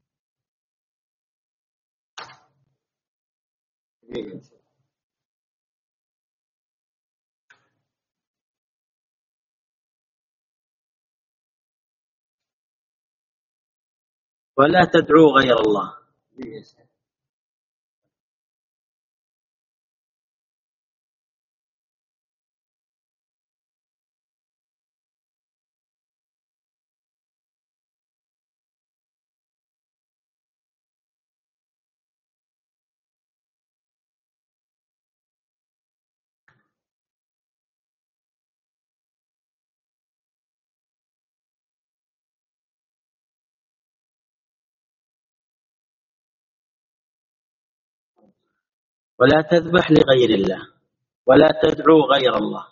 ولا تدعو غير الله. ولا تذبح لغير الله، ولا تدعو غير الله.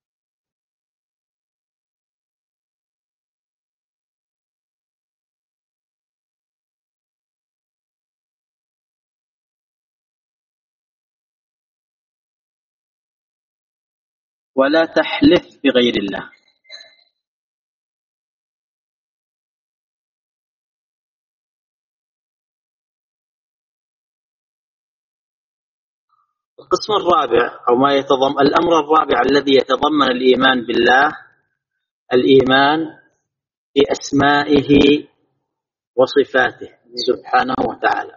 ولا تحلف بغير الله. القسم الرابع أو ما يتضمن الأمر الرابع الذي يتضمن الإيمان بالله، الإيمان بأسمائه وصفاته سبحانه وتعالى.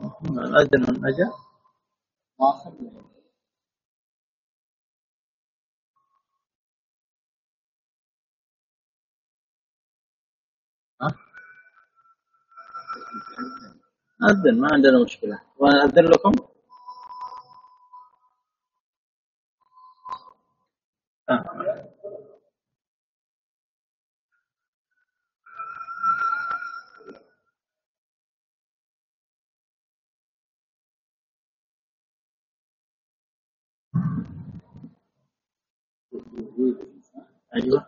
أذن أجا واخر أذن، ما عندنا مشكلة، وأنا أذن لكم. آه. أيوة.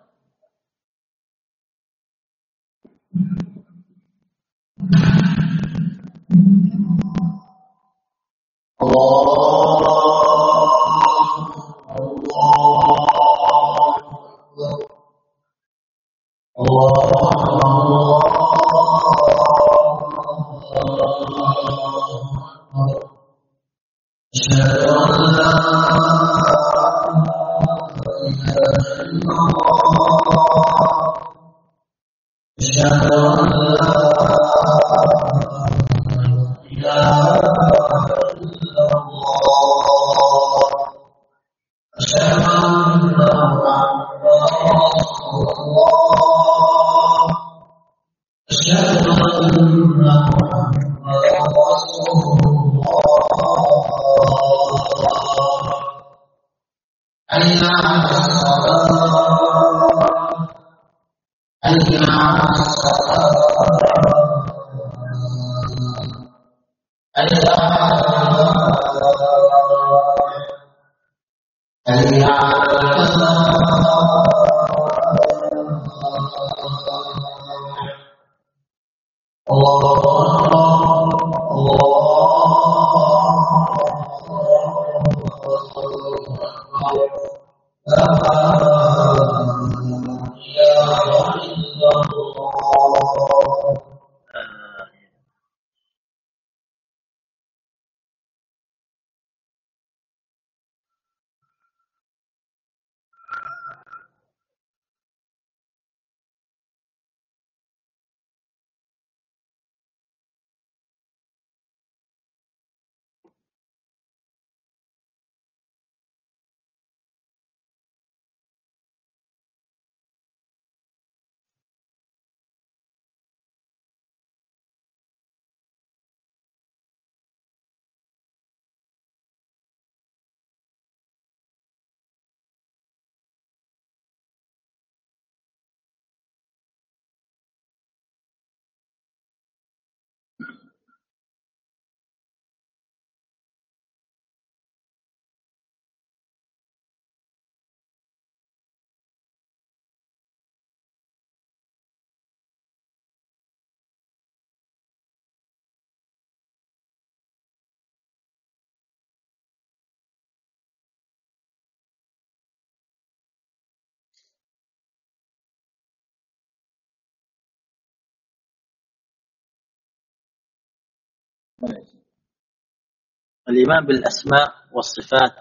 الإيمان بالأسماء والصفات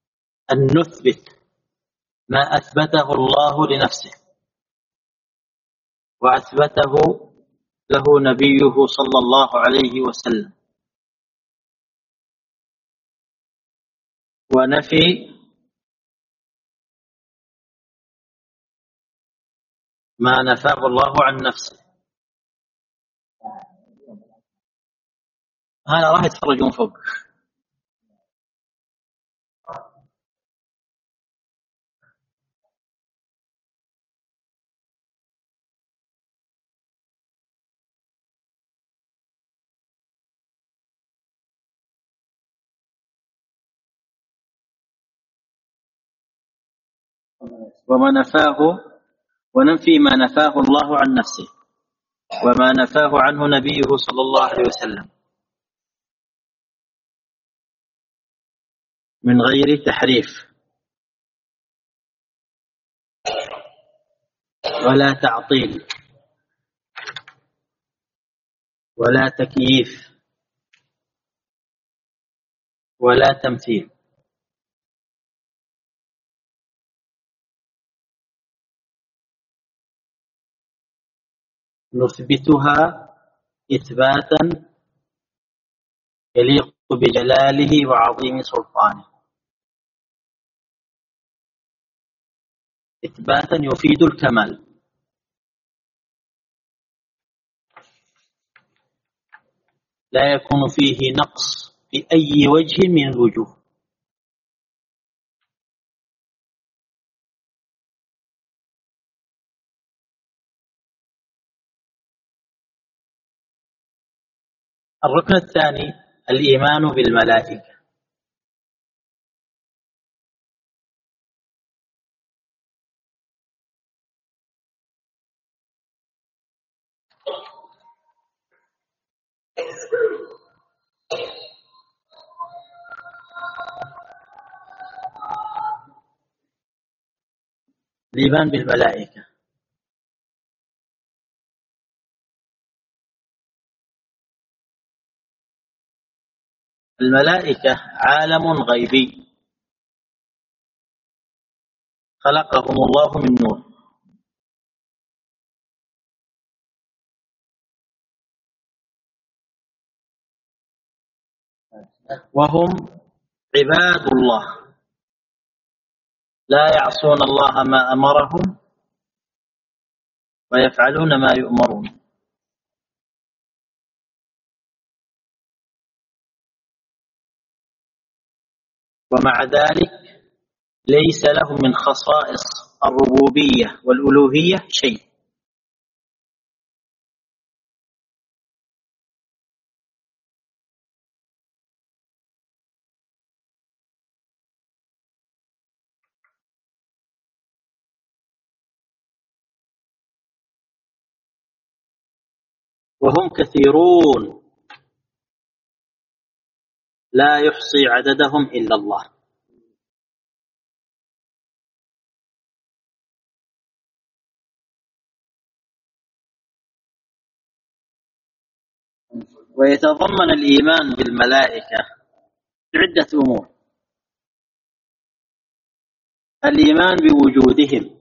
أن نثبت ما أثبته الله لنفسه وأثبته له نبيه صلى الله عليه وسلم، ونفي ما نفاه الله عن نفسه. هذا راح يتفرجون فوق. وما نفاه وننفي ما نفاه الله عن نفسه وما نفاه عنه نبيه صلى الله عليه وسلم من غير تحريف ولا تعطيل ولا تكييف ولا تمثيل. نثبتها إثباتا يليق بجلاله وعظيم سلطانه، إثباتا يفيد الكمال، لا يكون فيه نقص في أي وجه من الوجوه. الركن الثاني الإيمان بالملائكة. الإيمان بالملائكة، الملائكة عالم غيبي خلقهم الله من نور، وهم عباد الله لا يعصون الله ما أمرهم ويفعلون ما يؤمرون. ومع ذلك ليس لهم من خصائص الربوبية والألوهية شيء. وهم كثيرون لا يحصي عددهم إلا الله. ويتضمن الإيمان بالملائكة عدة أمور: الإيمان بوجودهم،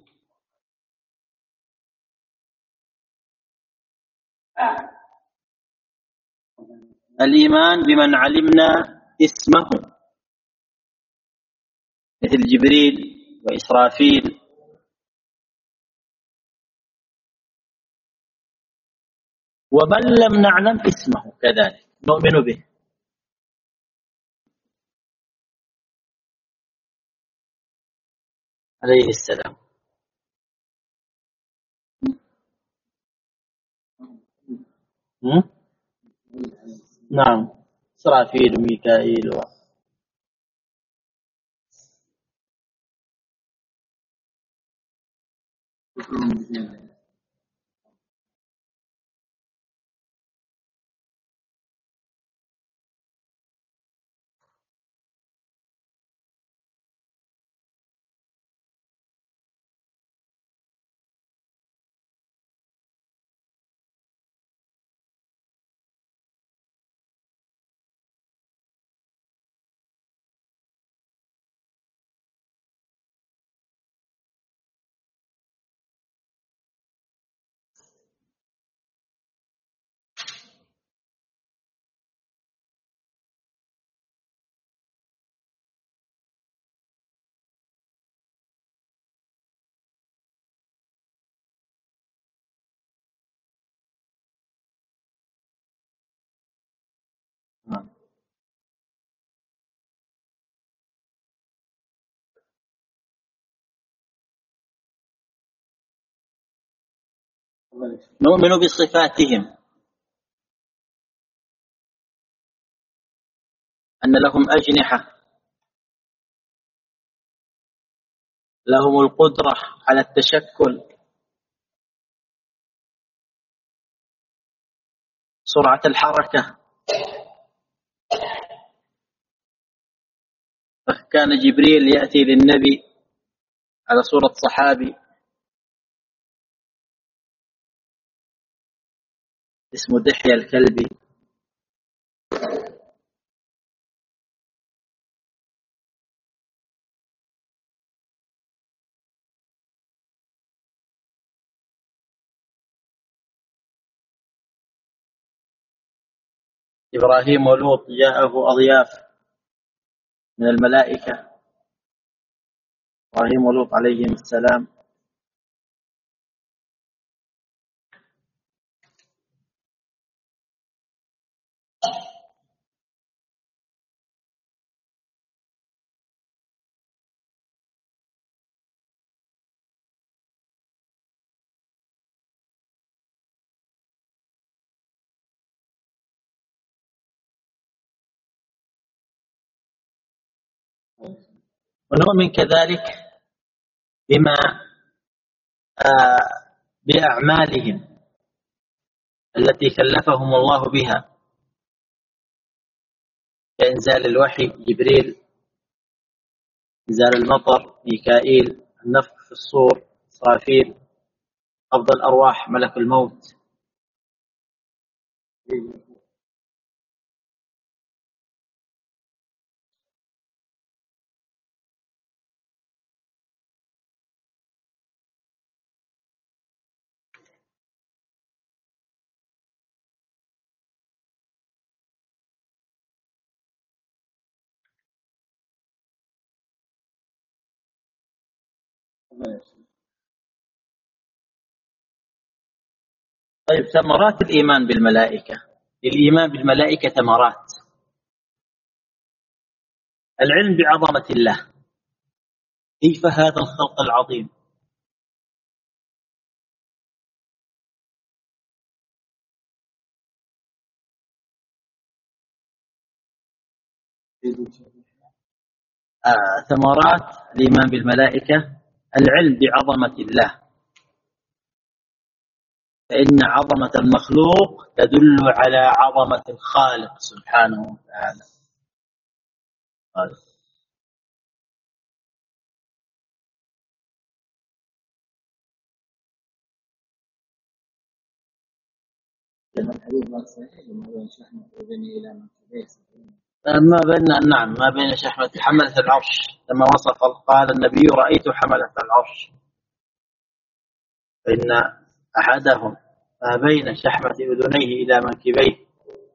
الإيمان بمن علمنا اسمه مثل جبريل وإسرافيل، ومن لم نعلم اسمه كذلك نؤمن به. عليه السلام. م? نعم، إسرافيل وميكائيل و... نؤمن بصفاتهم، أن لهم أجنحة، لهم القدرة على التشكل، سرعة الحركة. فكان جبريل يأتي للنبي على صورة صحابي اسمه دحية الكلبي، إبراهيم ولوط جاءه أضياف من الملائكة، إبراهيم ولوط عليهم السلام. ونؤمن كذلك بما آه بأعمالهم التي كلفهم الله بها، كإنزال الوحي جبريل، إنزال المطر ميكائيل، النفخ في الصور إسرافيل، قبض الأرواح ملك الموت. طيب، ثمرات الإيمان بالملائكة. الإيمان بالملائكة ثمرات: العلم بعظمة الله، كيف هذا الخلق العظيم، آه ثمرات الإيمان بالملائكة: العلم بعظمة الله، فإن عظمة المخلوق تدل على عظمة الخالق سبحانه وتعالى. ما بين نعم ما بين شحمة حملة العرش، لما وصف قال النبي: رأيت حملة العرش، فإن أحدهم ما بين شحمة أذنيه إلى منكبيه.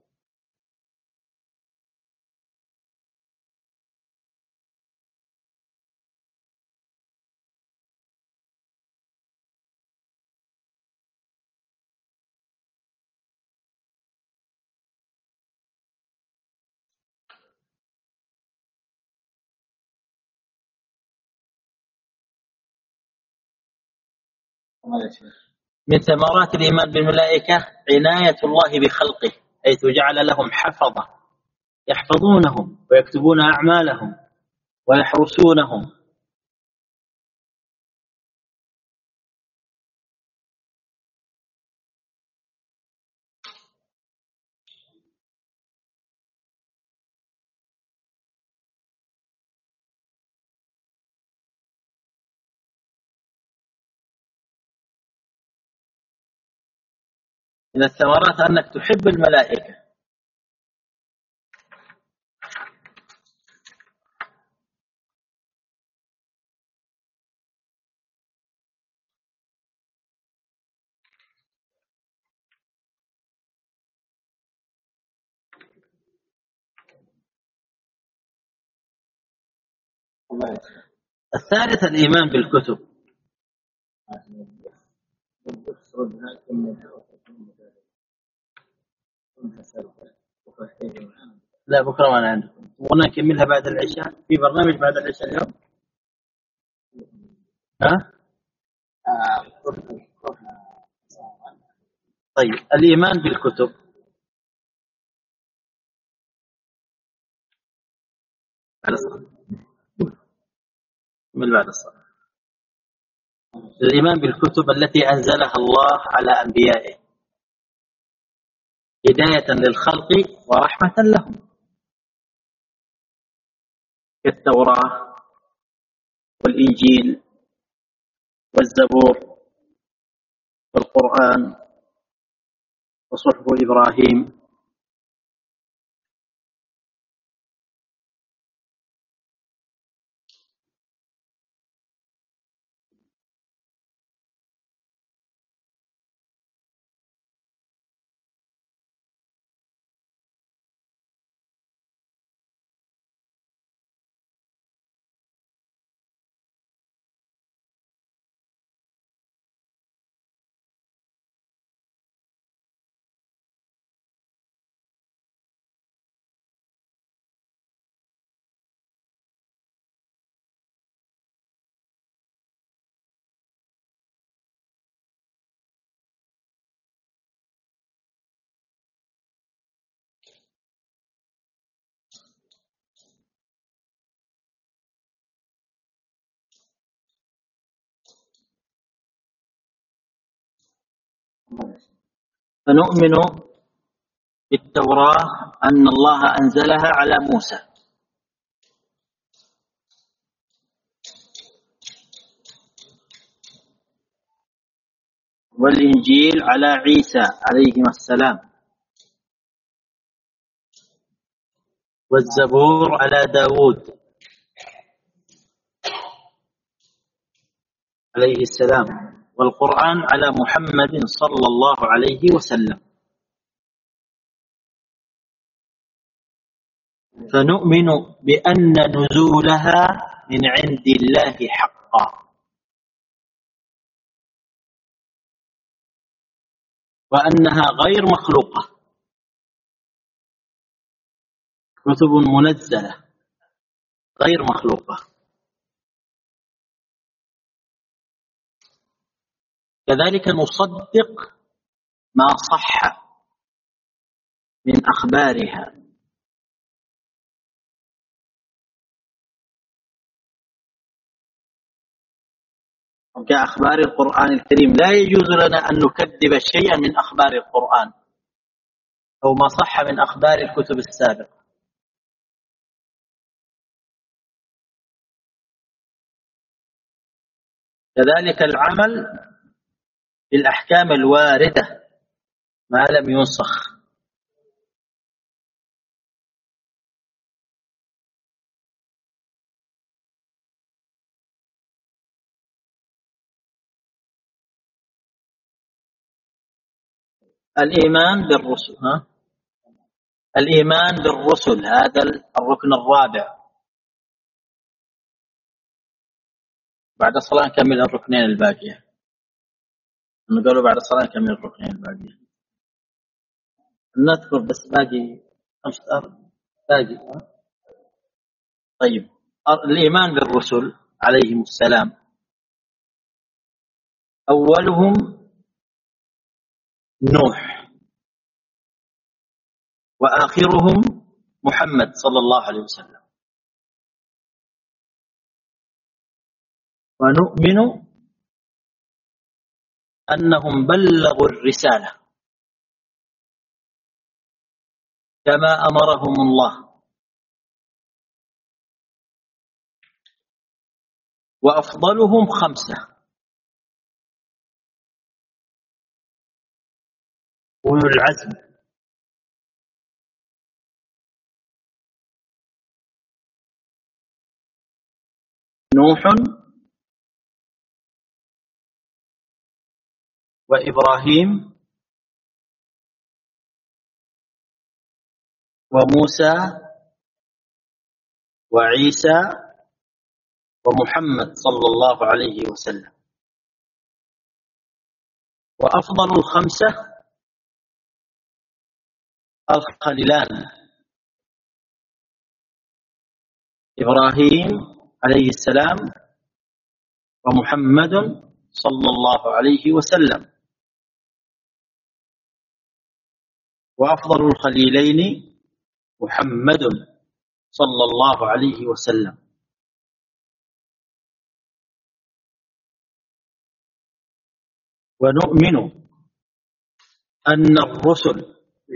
من ثمرات الإيمان بالملائكة عناية الله بخلقه، حيث جعل لهم حفظة يحفظونهم ويكتبون أعمالهم ويحرسونهم. من الثمرات أنك تحب الملائكة. الثالث الإيمان بالكتب. لا، بكرة ما أنا عندكم، تبغون نكملها بعد العشاء؟ في برنامج بعد العشاء اليوم؟ ها؟ طيب، الإيمان بالكتب. بعد الصلاة، من بعد الصلاة. الإيمان بالكتب التي أنزلها الله على أنبيائه هداية للخلق ورحمة لهم، كالتوراة والإنجيل والزبور والقرآن وصحف إبراهيم. فنؤمن بالتوراة أن الله أنزلها على موسى، والإنجيل على عيسى عليه السلام، والزبور على داود عليه السلام، والقرآن على محمد صلى الله عليه وسلم. فنؤمن بأن نزولها من عند الله حقا، وأنها غير مخلوقة، كتب منزلة غير مخلوقة. كذلك نصدق ما صح من أخبارها، كأخبار القرآن الكريم. لا يجوز لنا أن نكذب شيئا من أخبار القرآن أو ما صح من أخبار الكتب السابقة. كذلك العمل بالأحكام الواردة ما لم ينسخ. الإيمان بالرسل ها؟ الإيمان بالرسل هذا الركن الرابع. بعد الصلاة نكمل الركنين الباقية. نقولوا بعد الصلاة نكمل الركنين الباقية. نذكر بس باقي خمسة أرض باقي. طيب، الإيمان بالرسل عليهم السلام أولهم نوح، وآخرهم محمد صلى الله عليه وسلم. ونؤمن أنهم بلغوا الرسالة كما أمرهم الله، وأفضلهم خمسة: أولو العزم، نوح وإبراهيم وموسى وعيسى ومحمد صلى الله عليه وسلم. وأفضل الخمسة الخليلان: إبراهيم عليه السلام ومحمد صلى الله عليه وسلم. وأفضل الخليلين محمد صلى الله عليه وسلم. ونؤمن أن الرسل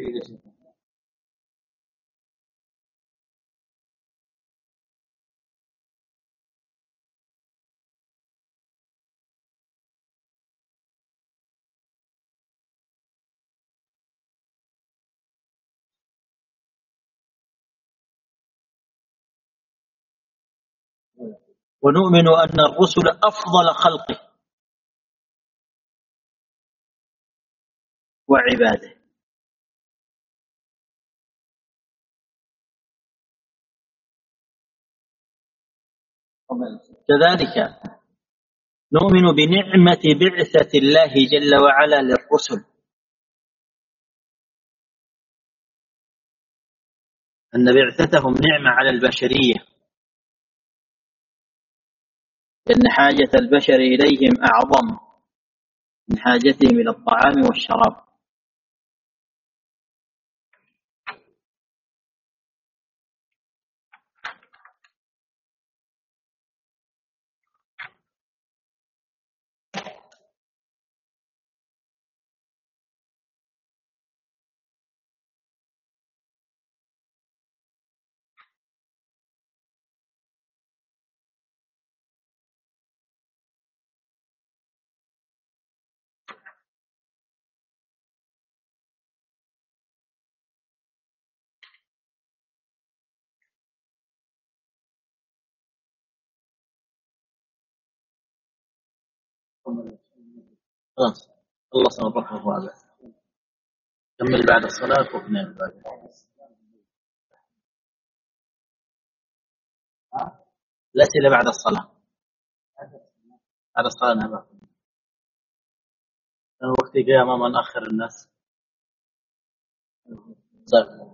ونؤمن أن الرسل أفضل خلقه وعباده. كذلك نؤمن بنعمة بعثة الله جل وعلا للرسل، أن بعثتهم نعمة على البشرية، لأن حاجة البشر إليهم أعظم من حاجتهم إلى الطعام والشراب. خلاص خلصنا الركن الرابع، كمل بعد الصلاة ركنين بعد. الأسئلة بعد الصلاة، بعد الصلاة نعم. وقت جاء ما نأخر الناس. طيب